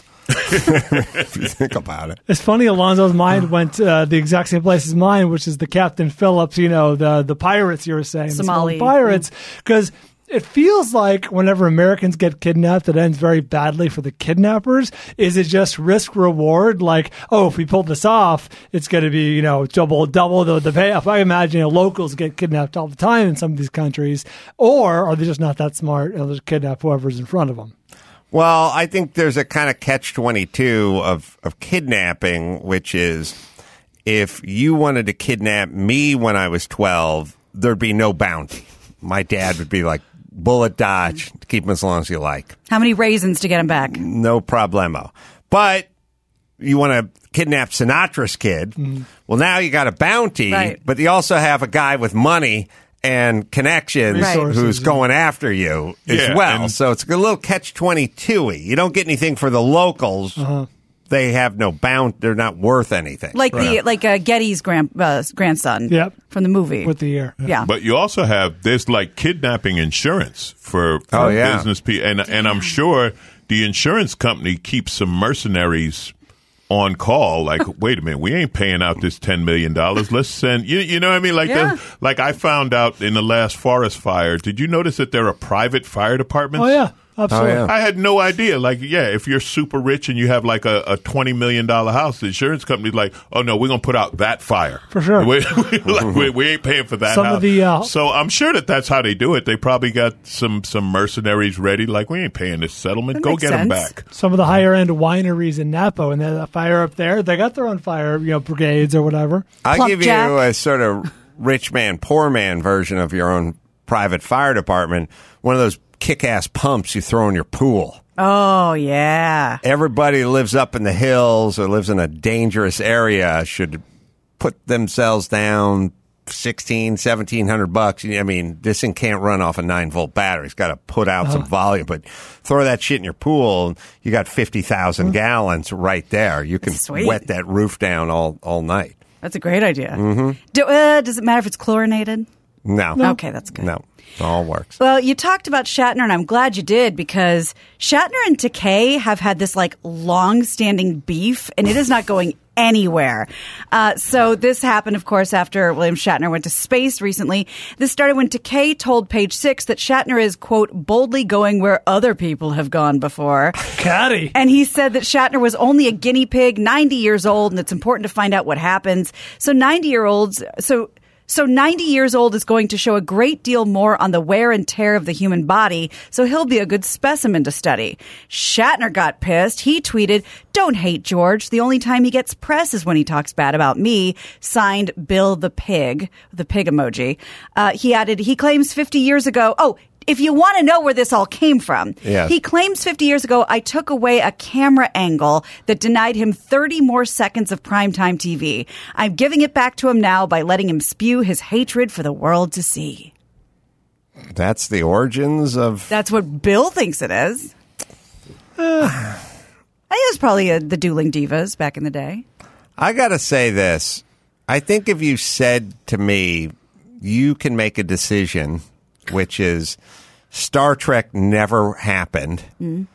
if you think about it. It's funny, Alonzo's mind went uh, the exact same place as mine, which is the Captain Phillips, you know, the the pirates you were saying. the Somali. pirates. Because it feels like whenever Americans get kidnapped, it ends very badly for the kidnappers. Is it just risk reward? Like, oh, if we pull this off, it's going to be, you know, double, double the, the payoff. I imagine, you know, locals get kidnapped all the time in some of these countries. Or are they just not that smart and they'll just kidnap whoever's in front of them? Well, I think there's a kind of catch twenty-two of, of kidnapping, which is if you wanted to kidnap me when I was twelve, there'd be no bounty. My dad would be like, bullet dodge. Keep him as long as you like. How many raisins to get him back? No problemo. But you want to kidnap Sinatra's kid. Mm. Well, now you got a bounty, right. but you also have a guy with money and connections right. who's going after you as yeah, well. So it's a little catch twenty-two-y. You don't get anything for the locals. Uh-huh. They have no bound. They're not worth anything. Like right. the like uh, Getty's grand, uh, grandson yep. from the movie. With the ear. Yeah. yeah. But you also have, there's like kidnapping insurance for, for oh, yeah. business people. And, and I'm sure the insurance company keeps some mercenaries on call, like, wait a minute, we ain't paying out this ten million dollars. Let's send, you, you know what I mean? Like, yeah. the, like I found out in the last forest fire, did you notice that there are private fire departments? Oh, yeah. Absolutely. Oh, yeah. I had no idea. Like, yeah, if you're super rich and you have like a, a twenty million dollars house, the insurance company's like, oh, no, we're going to put out that fire. For sure. We, we, like, we, we ain't paying for that Some house. of the, uh, so I'm sure that that's how they do it. They probably got some, some mercenaries ready. Like, we ain't paying this settlement. That Go makes get them sense. back. Some of the higher-end wineries in Napa, and there's a fire up there, they got their own fire, you know, brigades or whatever. I'll Plump give you Jack. a sort of rich man, poor man version of your own private fire department. One of those kick-ass pumps you throw in your pool. Oh, yeah. Everybody who lives up in the hills or lives in a dangerous area should put themselves down sixteen, seventeen hundred bucks. I mean, this thing can't run off a nine volt battery. It's got to put out some volume, but throw that shit in your pool and you got fifty thousand gallons right there. You can Sweet. wet that roof down all, all night. That's a great idea. Mm-hmm. Do, uh, does it matter if it's chlorinated? No. Okay, that's good. No. It all works. Well, you talked about Shatner, and I'm glad you did, because Shatner and Takei have had this like long-standing beef, and it is not going anywhere. Uh, so this happened, of course, after William Shatner went to space recently. This started when Takei told Page Six that Shatner is, quote, boldly going where other people have gone before. Caddy. And he said that Shatner was only a guinea pig, ninety years old, and it's important to find out what happens. So ninety-year-olds... so. So ninety years old is going to show a great deal more on the wear and tear of the human body, so he'll be a good specimen to study. Shatner got pissed. He tweeted, "Don't hate George. The only time he gets press is when he talks bad about me." Signed, Bill the Pig, the pig emoji. Uh, he added, he claims fifty years ago, oh, if you want to know where this all came from, yes. He claims fifty years ago, I took away a camera angle that denied him thirty more seconds of primetime T V. I'm giving it back to him now by letting him spew his hatred for the world to see. That's the origins of... That's what Bill thinks it is. Uh, I think it was probably uh the Dueling Divas back in the day. I got to say this. I think if you said to me, you can make a decision, which is Star Trek never happened, mm.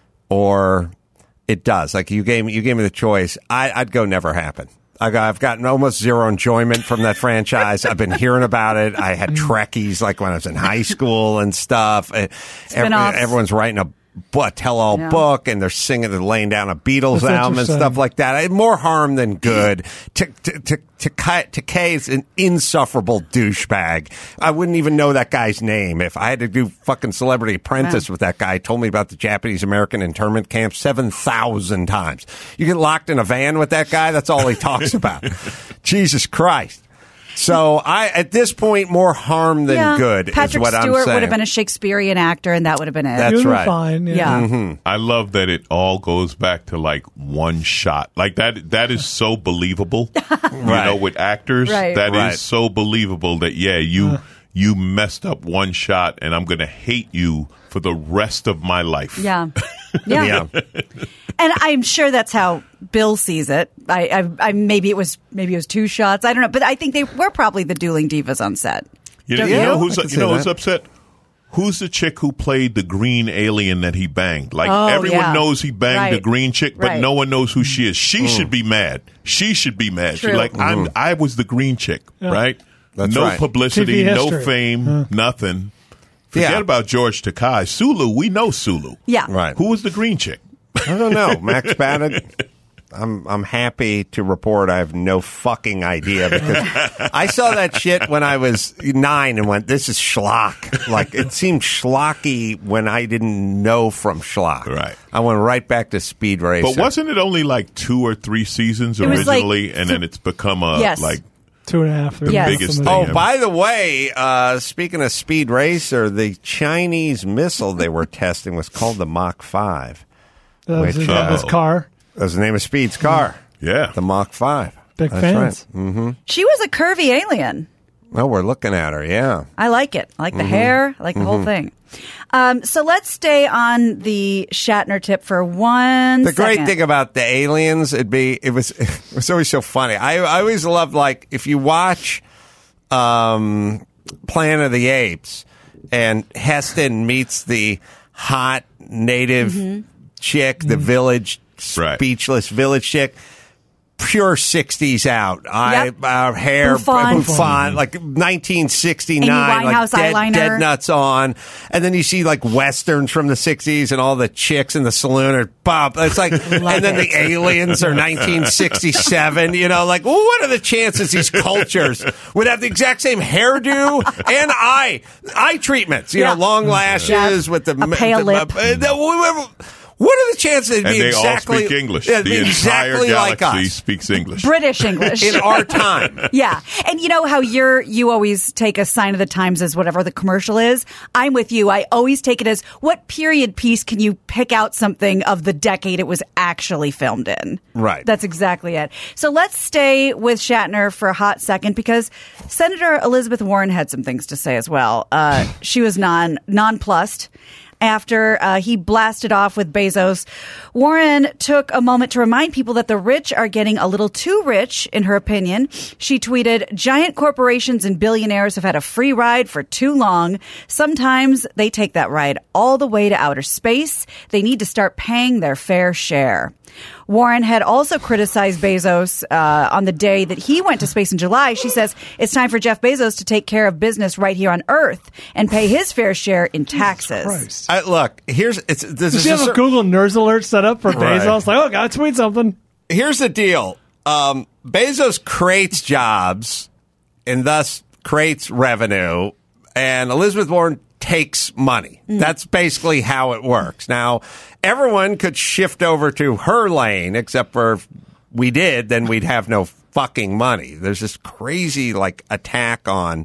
or it does. Like you gave me, you gave me the choice. I, I'd go never happened. I got, I've gotten almost zero enjoyment from that franchise. I've been hearing about it. I had Trekkies like when I was in high school and stuff. Every, everyone's writing a But tell-all yeah. book, and they're singing, they're laying down a Beatles That's album and stuff like that. More harm than good. To to to to Takei's an insufferable douchebag. I wouldn't even know that guy's name if I had to do fucking Celebrity Apprentice yeah. with that guy. He told me about the Japanese American internment camp seven thousand times. You get locked in a van with that guy. That's all he talks about. Jesus Christ. So I, at this point, more harm than yeah. good Patrick is what Stewart I'm saying. would have been a Shakespearean actor, and that would have been it. That's right. Fine, yeah. yeah. Mm-hmm. I love that it all goes back to like one shot. Like that. That is so believable. right. You know, with actors, right. that right. is so believable that yeah, you uh. you messed up one shot, and I'm going to hate you for the rest of my life. Yeah. Yeah. yeah. And I'm sure that's how Bill sees it. I, I, I maybe it was maybe it was two shots. I don't know, but I think they were probably the Dueling Divas on set. You know, Don't you you? know who's I can you know see who's that. upset? Who's the chick who played the green alien that he banged? Like Oh, everyone yeah. knows he banged Right. the green chick, but Right. no one knows who she is. She Mm. should be mad. She should be mad. She's True. like, I'm. Mm-hmm. I was the green chick, Yeah. right? That's no right. publicity, T V no history. fame, Huh. nothing. Forget Yeah. about George Takei. Sulu, we know Sulu. Yeah. Right. Who was the green chick? I don't know. Max Baddock. I'm I'm happy to report I have no fucking idea because I saw that shit when I was nine and went, this is schlock. Like, it seemed schlocky when I didn't know from schlock. Right. I went right back to Speed Racer. But wasn't it only like two or three seasons It was like- originally, and then it's become a Yes. like Two and a half, three. Yes. biggest Some thing. of Oh, them. by the way, uh, speaking of Speed Racer, the Chinese missile they were testing was called the Mach five. That was Which, his, uh, his car. That's the name of Speed's car. Yeah. The Mach five. Big That's fans. right. Mm-hmm. She was a curvy alien. Oh, we're looking at her, yeah. I like it. I like the Mm-hmm. hair. I like the whole thing. Um, so let's stay on the Shatner tip for one The great second. thing about the aliens, it'd be it was it was always so funny. I I always loved, like, if you watch um, Planet of the Apes and Heston meets the hot native Mm-hmm. chick, the village Right. speechless village chick. Pure sixties out. I, Yep. our hair, Bouffant. bouffant, like nineteen sixty-nine, Amy like Winehouse dead, eyeliner. dead nuts on. And then you see like westerns from the sixties and all the chicks in the saloon are pop. It's like, and then the aliens are nineteen sixty-seven, you know, like, well, what are the chances these cultures would have the exact same hairdo and eye, eye treatments, you Yeah. know, long lashes Yeah. with the, A pale the- lip. uh, the- What are the chances it'd And be they exactly, all speak English. Yeah, the exactly entire like galaxy us speaks English. British English. in our time? Yeah. And you know how you're, you always take a sign of the times as whatever the commercial is? I'm with you. I always take it as what period piece can you pick out something of the decade it was actually filmed in? Right. That's exactly it. So let's stay with Shatner for a hot second because Senator Elizabeth Warren had some things to say as well. Uh, she was non, nonplussed. After uh, he blasted off with Bezos, Warren took a moment to remind people that the rich are getting a little too rich, in her opinion. She tweeted, "Giant corporations and billionaires have had a free ride for too long. Sometimes they take that ride all the way to outer space. They need to start paying their fair share." Warren had also criticized Bezos uh, on the day that he went to space in July. She says it's time for Jeff Bezos to take care of business right here on Earth and pay his fair share in taxes. Christ. I, look, here's it's this Does is she have a a cer- Google Nerds alert set up for Right. Bezos? Like, oh, gotta tweet something. here's the deal. Um, Bezos creates jobs and thus creates revenue, and Elizabeth Warren takes money. That's basically how it works. Now, everyone could shift over to her lane, except for if we did, then we'd have no fucking money. There's this crazy like attack on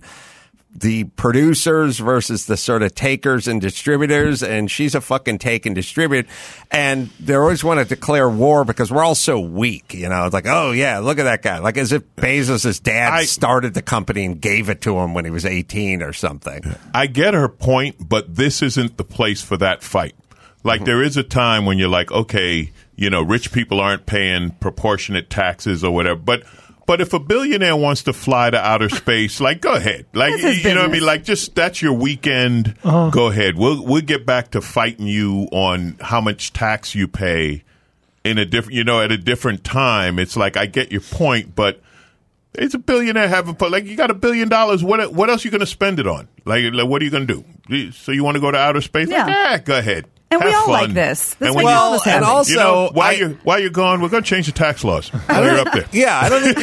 the producers versus the sort of takers and distributors, and she's a fucking take and distribute, and they always want to declare war because we're all so weak, you know. It's like, oh yeah, look at that guy, like as if Bezos' dad I- started the company and gave it to him when he was eighteen or something. I get her point, but this isn't the place for that fight. Like, there is a time when you're like, okay, you know, rich people aren't paying proportionate taxes or whatever, but but if a billionaire wants to fly to outer space, like, go ahead. Like, That's his you know what I mean? business. Like, just that's your weekend. Go ahead. We'll we'll get back to fighting you on how much tax you pay in a different, you know, at a different time. It's like, I get your point, but it's a billionaire having put like you got a billion dollars. What what else are you going to spend it on? Like, like what are you going to do? So you want to go to outer space? Yeah. Like, yeah, go ahead. And we Have all fun. like this. This And makes when you- all of us and happy. also, you know, while I- you're while you're gone, we're going to change the tax laws while you're up there. Yeah, I don't think.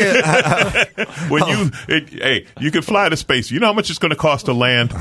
It, When you, it, hey, you can fly to space. You know how much it's going to cost to land?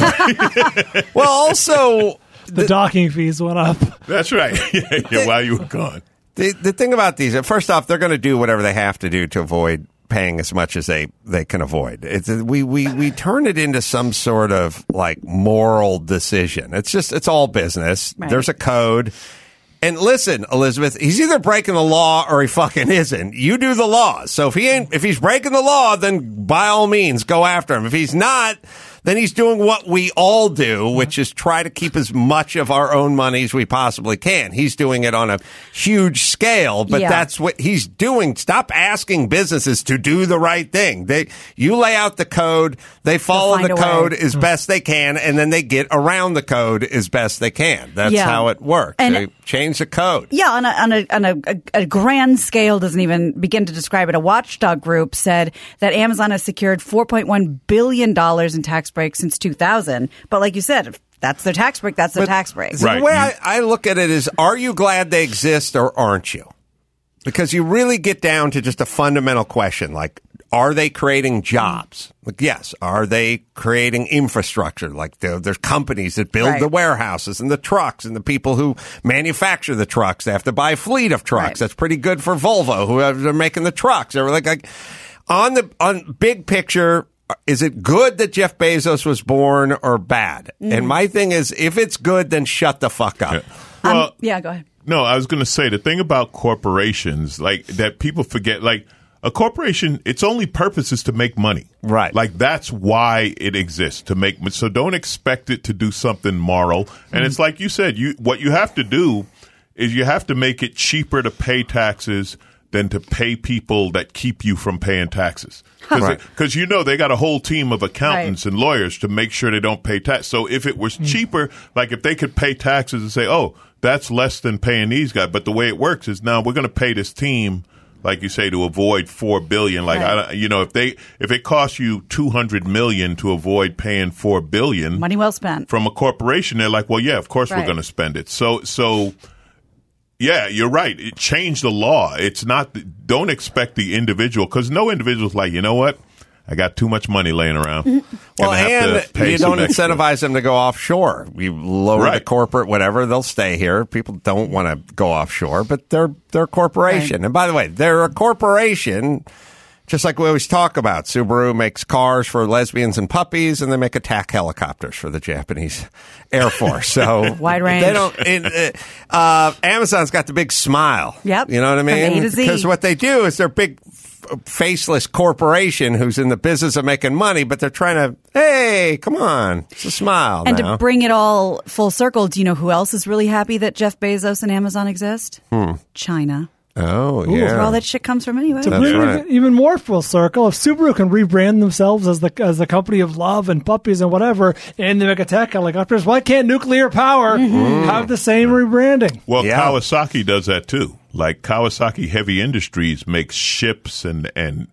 well, also. The docking fees went up. That's right. yeah, yeah, while you were gone. The the thing about these, first off, they're going to do whatever they have to do to avoid paying as much as they, they can avoid. It's we, we we turn it into some sort of like moral decision. It's just it's all business. Right. There's a code. And listen, Elizabeth, he's either breaking the law or he fucking isn't. You do the law. So if he ain't if he's breaking the law, then by all means go after him. If he's not, then he's doing what we all do, which is try to keep as much of our own money as we possibly can. He's doing it on a huge scale, but Yeah. that's what he's doing. Stop asking businesses to do the right thing. They, you lay out the code, they follow find the a way. code as best they can, and then they get around the code as best they can. That's Yeah. how it works. And- they change the code. Yeah, on a on a on a, a, a grand scale doesn't even begin to describe it. A watchdog group said that Amazon has secured four point one billion dollars in tax breaks since two thousand. But like you said, if that's their tax break, that's their But tax break. The Right. way You- I, I look at it is, are you glad they exist or aren't you? Because you really get down to just a fundamental question, like, are they creating jobs? Like, yes. Are they creating infrastructure? Like, there, there's companies that build Right. the warehouses and the trucks and the people who manufacture the trucks. They have to buy a fleet of trucks. Right. That's pretty good for Volvo, who are they're making the trucks. They're like, like, on the on big picture, is it good that Jeff Bezos was born or bad? Mm. And my thing is, if it's good, then shut the fuck up. Yeah. Well, um, yeah, go ahead. No, I was going to say the thing about corporations, like that people forget, like a corporation, its only purpose is to make money. Right. Like that's why it exists, to make money. So don't expect it to do something moral. And mm. it's like you said, you what you have to do is you have to make it cheaper to pay taxes than to pay people that keep you from paying taxes. Because right. you know they got a whole team of accountants right. and lawyers to make sure they don't pay tax. So if it was cheaper, like if they could pay taxes and say, oh, that's less than paying these guys. But the way it works is now we're going to pay this team, like you say, to avoid four billion dollars. Like, right. I, you know, if they if it costs you two hundred million dollars to avoid paying four billion dollars. Money well spent. From a corporation, they're like, well, yeah, of course right. we're going to spend it. So, so. Yeah, you're right. It changed the law. It's not, don't expect the individual, because no individual's like, you know what? I got too much money laying around. Well, and you don't incentivize them to go offshore. You lower right. the corporate, whatever, they'll stay here. People don't want to go offshore, but they're, they're a corporation. Right. And by the way, they're a corporation. Just like we always talk about, Subaru makes cars for lesbians and puppies, and they make attack helicopters for the Japanese Air Force. So wide range. They don't. It, uh, Amazon's got the big smile. Yep. You know what I mean? From A to Z. Because what they do is they're a big f- faceless corporation who's in the business of making money, but they're trying to. Hey, come on, it's a smile. And now. to bring it all full circle, do you know who else is really happy that Jeff Bezos and Amazon exist? Hmm. China. Oh, Ooh, yeah. That's where all that shit comes from anyway. To That's bring right. it even more full circle, if Subaru can rebrand themselves as the as the company of love and puppies and whatever, and they make attack helicopters, why can't nuclear power mm-hmm. have the same rebranding? Well, yeah. Kawasaki does that too. Like Kawasaki Heavy Industries makes ships and, and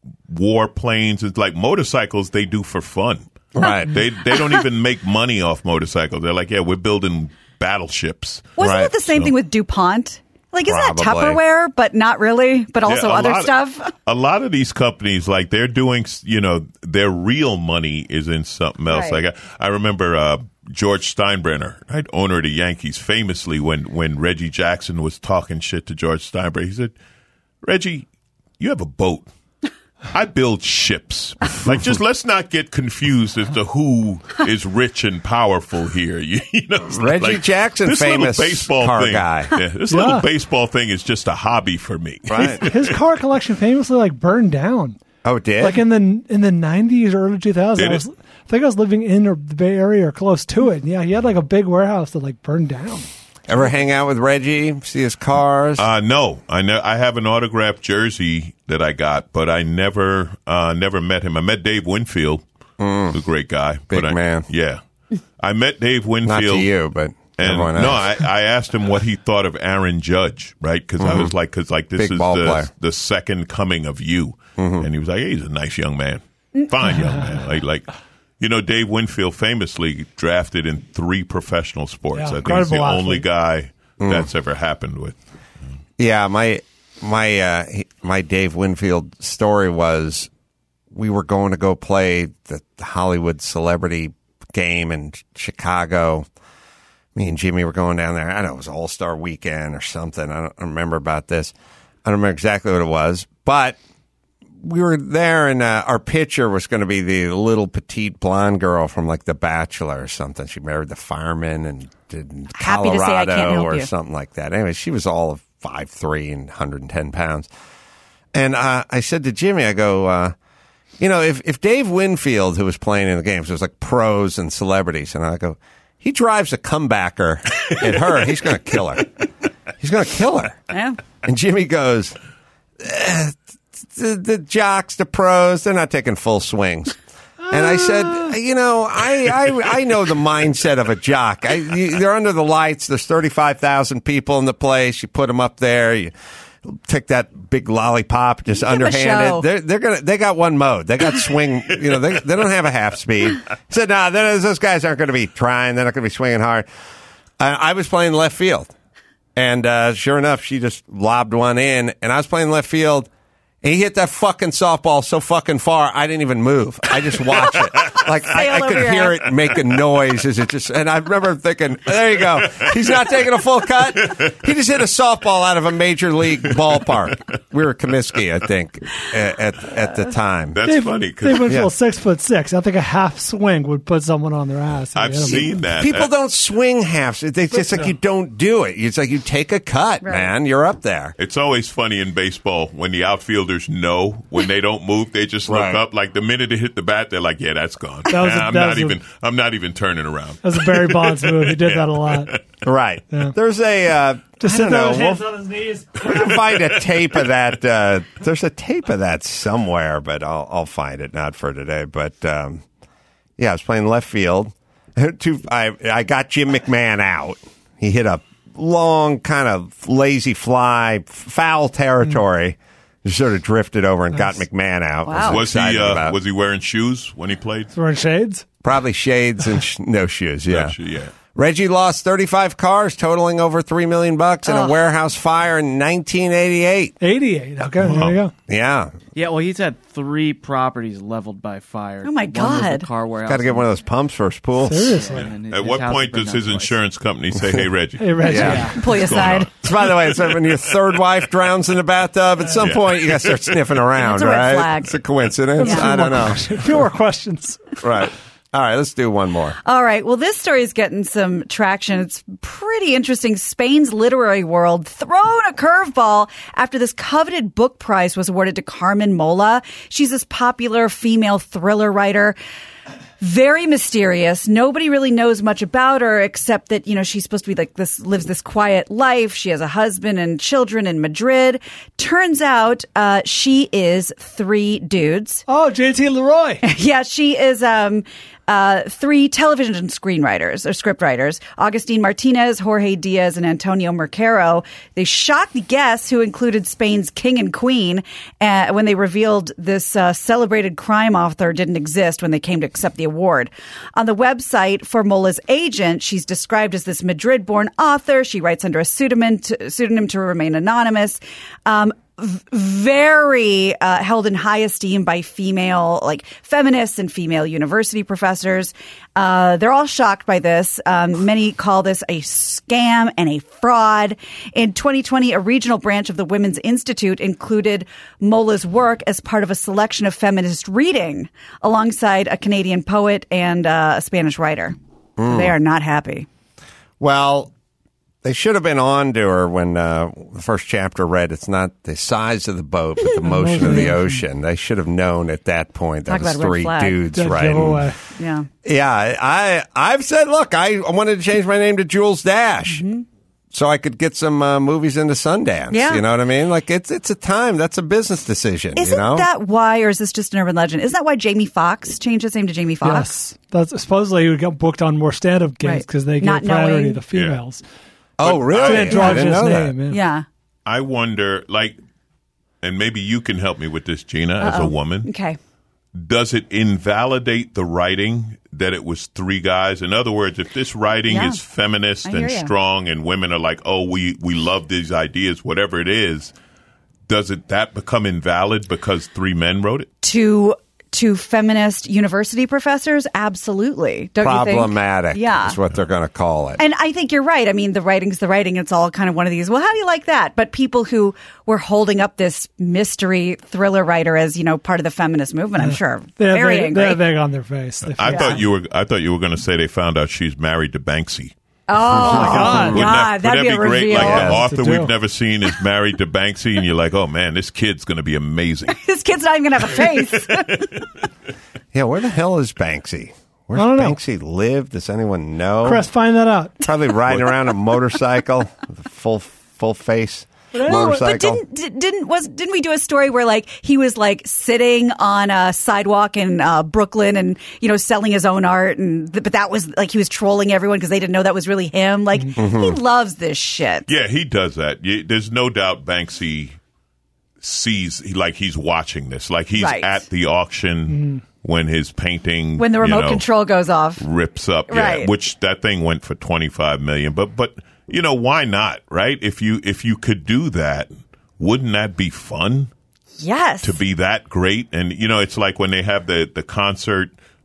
warplanes. It's like motorcycles they do for fun. Right. They they don't even make money off motorcycles. They're like, yeah, we're building battleships. Wasn't right. it the same so. thing with DuPont? Like, isn't Probably. that Tupperware, but not really, but also Yeah, other lot, stuff? A lot of these companies, like, they're doing, you know, their real money is in something else. Right. Like, I, I remember uh, George Steinbrenner, right, owner of the Yankees, famously, when, when Reggie Jackson was talking shit to George Steinbrenner, he said, Reggie, you have a boat. I build ships. Like, just let's not get confused as to who is rich and powerful here. You, you know, Reggie like, Jackson, this famous little baseball car thing, guy. Yeah, this Yeah. little baseball thing is just a hobby for me. Right. His car collection famously like burned down. Oh, it did? Like in the in the nineties or early two thousands. Did I, was, it? I think I was living in or the Bay Area or close to it. Yeah, he had like a big warehouse that like burned down. Ever hang out with Reggie? See his cars? Uh, no, I ne- I have an autographed jersey that I got, but I never uh, never met him. I met Dave Winfield, mm. a great guy, big but I, man. Yeah, I met Dave Winfield. Not to you, but and everyone else. no, I, I asked him what he thought of Aaron Judge, right? Because Mm-hmm. I was like, because like this Big is ball the player. the second coming of you, Mm-hmm. and he was like, hey, he's a nice young man, fine young man, like like. You know, Dave Winfield famously drafted in three professional sports. Yeah, I think he's the incredible only athlete. guy Mm. that's ever happened with. Yeah, my my uh, he- my Dave Winfield story was we were going to go play the Hollywood celebrity game in Chicago. Me and Jimmy were going down there. I don't know, it was All Star Weekend or something. I don't remember about this. I don't remember exactly what it was, but we were there, and uh, our pitcher was going to be the little petite blonde girl from like The Bachelor or something. She married the fireman and did in Happy to say I Colorado can't help or you. something like that. Anyway, she was all of five three and one hundred ten pounds. And uh, I said to Jimmy, I go, uh, you know, if, if Dave Winfield, who was playing in the games, it was like pros and celebrities, and I go, he drives a comebacker at her, he's going to kill her. He's going to kill her. Yeah. And Jimmy goes, eh, the, the jocks, the pros, they're not taking full swings. And I said, you know, I, I, I know the mindset of a jock. I, you, they're under the lights. There's thirty-five thousand people in the place. You put them up there. You take that big lollipop, just Give 'em a show. underhanded. They're, they're gonna, they got one mode. They got swing, you know, they, they don't have a half speed. He said, no, nah, those guys aren't going to be trying. They're not going to be swinging hard. I, I was playing left field. And, uh, sure enough, she just lobbed one in, and I was playing left field. And he hit that fucking softball so fucking far, I didn't even move. I just watched it. like I, Sail I over could your hear head. it make a noise as it just, and I remember thinking, there you go. He's not taking a full cut. He just hit a softball out of a major league ballpark. We were Comiskey, I think, at at, at the time. That's Dave, funny Dave because Winfield, Yeah. six foot six. I think a half swing would put someone on their ass. I've You know? seen that. People That- don't swing halves. It's just like you don't do it. It's like you take a cut, Right. man. You're up there. It's always funny in baseball when the outfielders know when they don't move, they just look Right. up. Like the minute they hit the bat, they're like, "Yeah, that's gone. That was a- I'm that not was a- even. I'm not even turning around." That was a Barry Bonds move. He did that a lot. Right. Yeah. There's a, uh, Just I sit don't there know. with his hands We'll on his knees. find a tape of that. Uh, there's a tape of that somewhere, but I'll, I'll find it. Not for today, but um, yeah, I was playing left field. Two, I, I got Jim McMahon out. He hit a long, kind of lazy fly, foul territory. Just sort of drifted over and got McMahon out. Wow. Was he? excited Uh, about- was he wearing shoes when he played? Wearing shades. Probably shades and sh- no shoes. Yeah. No shoe- yeah. Reggie lost thirty-five cars, totaling over three million bucks in a Ugh. warehouse fire in nineteen eighty-eight. eighty-eight. Okay, there you go. Yeah. Yeah, well, he's had three properties leveled by fire. Oh, my One was God. the car warehouse. Got to get one of those pumps for his pool. Seriously. and his- At his what house point burned does down his twice. insurance company say, "Hey, Reggie"? Hey, Reggie. Yeah. Pull you What's going aside. on? So by the way, it's like when your third wife drowns in the bathtub, at some Yeah. point you got to start sniffing around, It's a red right? flag. It's a coincidence. Yeah. I don't know. A few more questions. Right. All right, let's do one more. All right. Well, this story is getting some traction. It's pretty interesting. Spain's literary world thrown a curveball after this coveted book prize was awarded to Carmen Mola. She's this popular female thriller writer. Very mysterious. Nobody really knows much about her except that, you know, she's supposed to be like this, lives this quiet life. She has a husband and children in Madrid. Turns out, uh, she is three dudes. Oh, J T Leroy. Yeah, she is um, uh, three television screenwriters or scriptwriters, Augustine Martinez, Jorge Diaz, and Antonio Mercero. They shocked the guests, who included Spain's king and queen, uh, when they revealed this uh, celebrated crime author didn't exist when they came to accept the award. On the website for Mola's agent, she's described as this Madrid-born author. She writes under a pseudonym to, pseudonym to remain anonymous. Um, very uh, held in high esteem by female, like feminists and female university professors. Uh, they're all shocked by this. Um, many call this a scam and a fraud. In twenty twenty, a regional branch of the Women's Institute included Mola's work as part of a selection of feminist reading alongside a Canadian poet and uh, a Spanish writer. Mm. They are not happy. Well, they should have been on to her when uh, the first chapter read, it's not the size of the boat, but the motion of the ocean. They should have known at that point that Talk was about a red three flag. dudes Dead writing. giveaway. Yeah. Yeah, I, I've said, look, I wanted to change my name to Jules Dash so I could get some uh, movies into Sundance. Yeah. You know what I mean? Like, it's it's a time. That's a business decision, Isn't you know? that why, or is this just an urban legend? Isn't that why Jamie Foxx changed his name to Jamie Foxx? Yes. That's, supposedly he would get booked on more stand-up gigs Right. because they Not give priority knowing. to the females. oh, really? I didn't Androgynous know that. name. Yeah. Yeah. I wonder, like, and maybe you can help me with this, Gina, as a Uh-oh. woman. Okay. Does it invalidate the writing that it was three guys? In other words, if this writing Yeah. is feminist I hear and ya. strong and women are like, oh, we, we love these ideas, whatever it is, does it that become invalid because three men wrote it? To to feminist university professors, absolutely. Don't you think? Problematic Yeah. is what they're going to call it. And I think you're right. I mean, the writing's the writing. It's all kind of one of these, well, how do you like that? But people who were holding up this mystery thriller writer as, you know, part of the feminist movement, I'm sure, They have very egg, angry. they have egg on their face. They I feel- thought you were I thought you were going to say they found out she's married to Banksy. Oh, my God. Wouldn't God, that, that'd would be that a be great? reveal. Like Yeah, the author to do. we've never seen is married to Banksy, and you're like, oh man, this kid's going to be amazing. This kid's not even going to have a face. Yeah, where the hell is Banksy? Where's I don't know. Banksy live? Does anyone know? Chris, find that out. Probably riding around a motorcycle with a full full face But motorcycle. didn't di- didn't was didn't we do a story where like he was like sitting on a sidewalk in uh, Brooklyn and you know selling his own art and th- but that was like he was trolling everyone because they didn't know that was really him. Like Mm-hmm. he loves this shit. Yeah, he does that. You- There's no doubt Banksy sees, he, like he's watching this. Like he's Right. at the auction when his painting, When the you remote know, control goes off. rips up. Yeah, Right. which that thing went for twenty-five million. But but you know why not? Right? If you if you could do that, wouldn't that be fun? Yes. To be that great? And you know, it's like when they have the the concert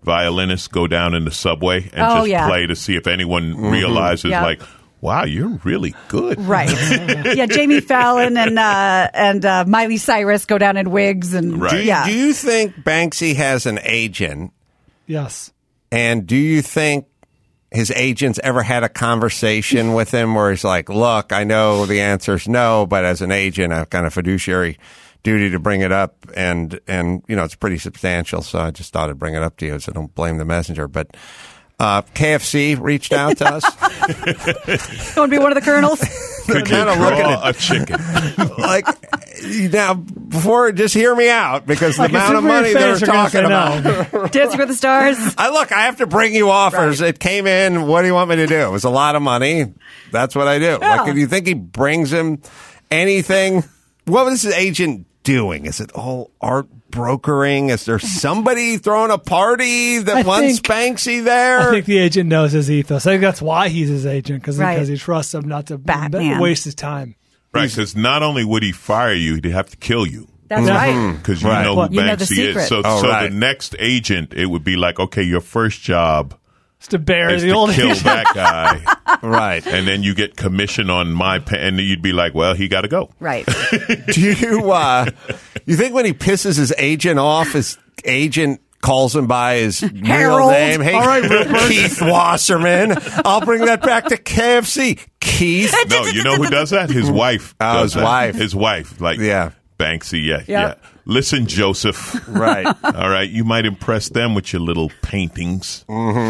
violinists go down in the subway and Oh, just yeah. play to see if anyone realizes, Yep. like, wow, you're really good. Right. Yeah, Jamie Fallon and uh, and uh, Miley Cyrus go down in wigs and Right. Do you, yeah. do you think Banksy has an agent? Yes. And do you think his agents ever had a conversation with him where he's like, look, I know the answer is no, but as an agent, I've got a fiduciary duty to bring it up. And, and you know, it's pretty substantial. So I just thought I'd bring it up to you. So don't blame the messenger. But uh, K F C reached out to us. Want to be one of the colonels? Could you Kind of looking draw at- a chicken? like, now, before, just hear me out because the I can amount see of from your money they're face you're gonna talking say about. no. Dancing with the Stars. I look, I have to bring you offers. It came in. What do you want me to do? It was a lot of money. That's what I do. Yeah. Like, do you think he brings him anything? What was his agent doing? Is it all art brokering? Is there somebody throwing a party that I wants think- Banksy there? I think the agent knows his ethos. I think that's why he's his agent, because Right. he trusts him not to b- Batman. waste his time. Right, because not only would he fire you, he'd have to kill you. That's right. Because you Right. know Well, who you know the Banksy secret. is. So, Oh, so right. the next agent, it would be like, okay, your first job It's to bury is the to old kill agent. that guy. Right. And then you get commission on my pa- and you'd be like, well, he got to go. Right. Do you, uh, you think when he pisses his agent off, his agent calls him by his real Harold. name? Hey, All right, Rupert. Keith Wasserman. I'll bring that back to K F C. Keith. No, you know who does that? His wife. Oh, does his that. wife. His wife. Like, Yeah. Banksy, yeah, Yeah. yeah. Listen, Joseph. Right. All right, you might impress them with your little paintings.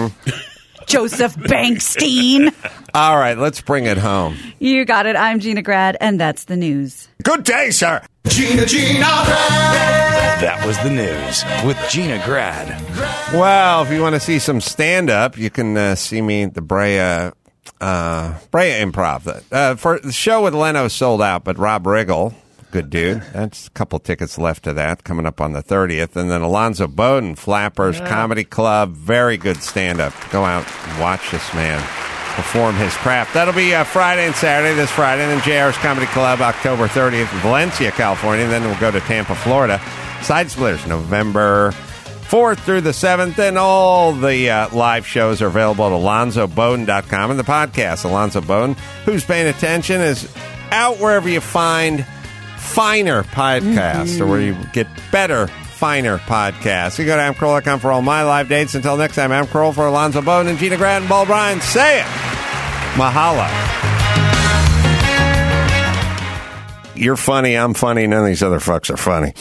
Joseph Bankstein. All right, let's bring it home. You got it. I'm Gina Grad, and that's the news. Good day, sir. Gina, Gina, Grad. That was the news with Gina Grad. Well, if you want to see some stand-up, you can uh, see me at the Brea, uh, Brea Improv. Uh, for the show with Leno sold out, but Rob Riggle, good dude. That's a couple tickets left to that coming up on the thirtieth. And then Alonzo Bowden, Flappers Comedy Club, very good stand-up. Go out and watch this man perform his craft. That'll be uh, Friday and Saturday, this Friday. And then J R's Comedy Club, October thirtieth in Valencia, California. And then we'll go to Tampa, Florida. Side Splitters, November fourth through the seventh. And all the uh, live shows are available at alonzo bowden dot com. And the podcast, Alonzo Bowden, Who's Paying Attention, is out wherever you find finer podcasts or where you get better, finer podcasts. You go to adam carolla dot com for all my live dates. Until next time, Adam Carolla for Alonzo Bowden and Gina Grad and Paul Bryan. Say it. Mahalo. You're funny, I'm funny, none of these other fucks are funny.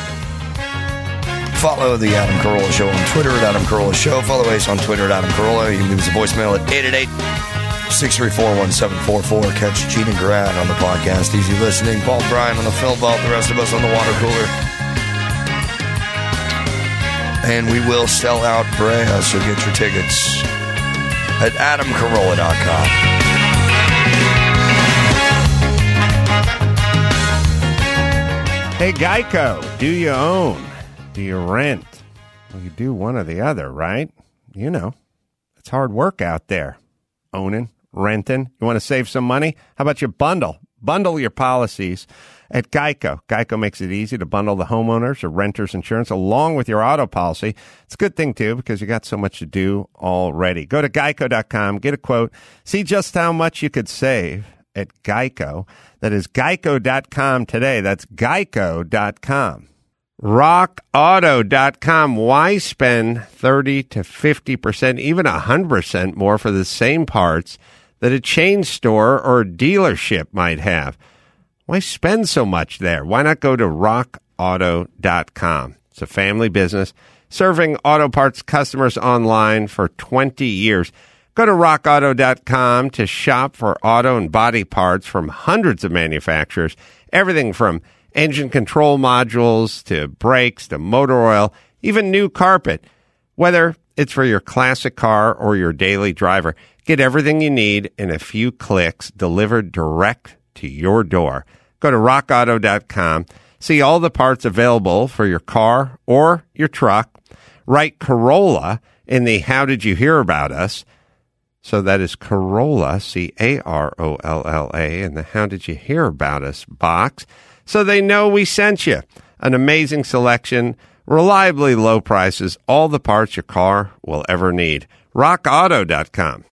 Follow the Adam Carolla Show on Twitter at Adam Carolla Show. Follow us on Twitter at Adam Carolla. You can leave us a voicemail at eight eight eight, six three four, one seven four four. Catch Gina Grad on the podcast. Easy listening. Paul Bryan on the Phil Vault. The rest of us on the water cooler. And we will sell out Brea, so get your tickets at adam carolla dot com. Hey, Geico, do you own? Do you rent? Well, you do one or the other, right? You know, it's hard work out there. Owning, renting. You want to save some money? How about you bundle? Bundle your policies at Geico. Geico makes it easy to bundle the homeowners or renters insurance along with your auto policy. It's a good thing, too, because you got so much to do already. Go to geico dot com, get a quote, see just how much you could save at Geico. That is geico dot com today. That's geico dot com. rock auto dot com. Why spend thirty to fifty percent, even one hundred percent more for the same parts that a chain store or dealership might have? Why spend so much there? Why not go to rock auto dot com? It's a family business serving auto parts customers online for twenty years. Go to rock auto dot com to shop for auto and body parts from hundreds of manufacturers. Everything from engine control modules to brakes to motor oil, even new carpet. Whether it's for your classic car or your daily driver, get everything you need in a few clicks delivered direct to your door. Go to rock auto dot com. See all the parts available for your car or your truck. Write Corolla in the How Did You Hear About Us? So that is Corolla, C A R O L L A, in the How Did You Hear About Us box, so they know we sent you. An amazing selection, Reliably low prices, all the parts your car will ever need. rock auto dot com.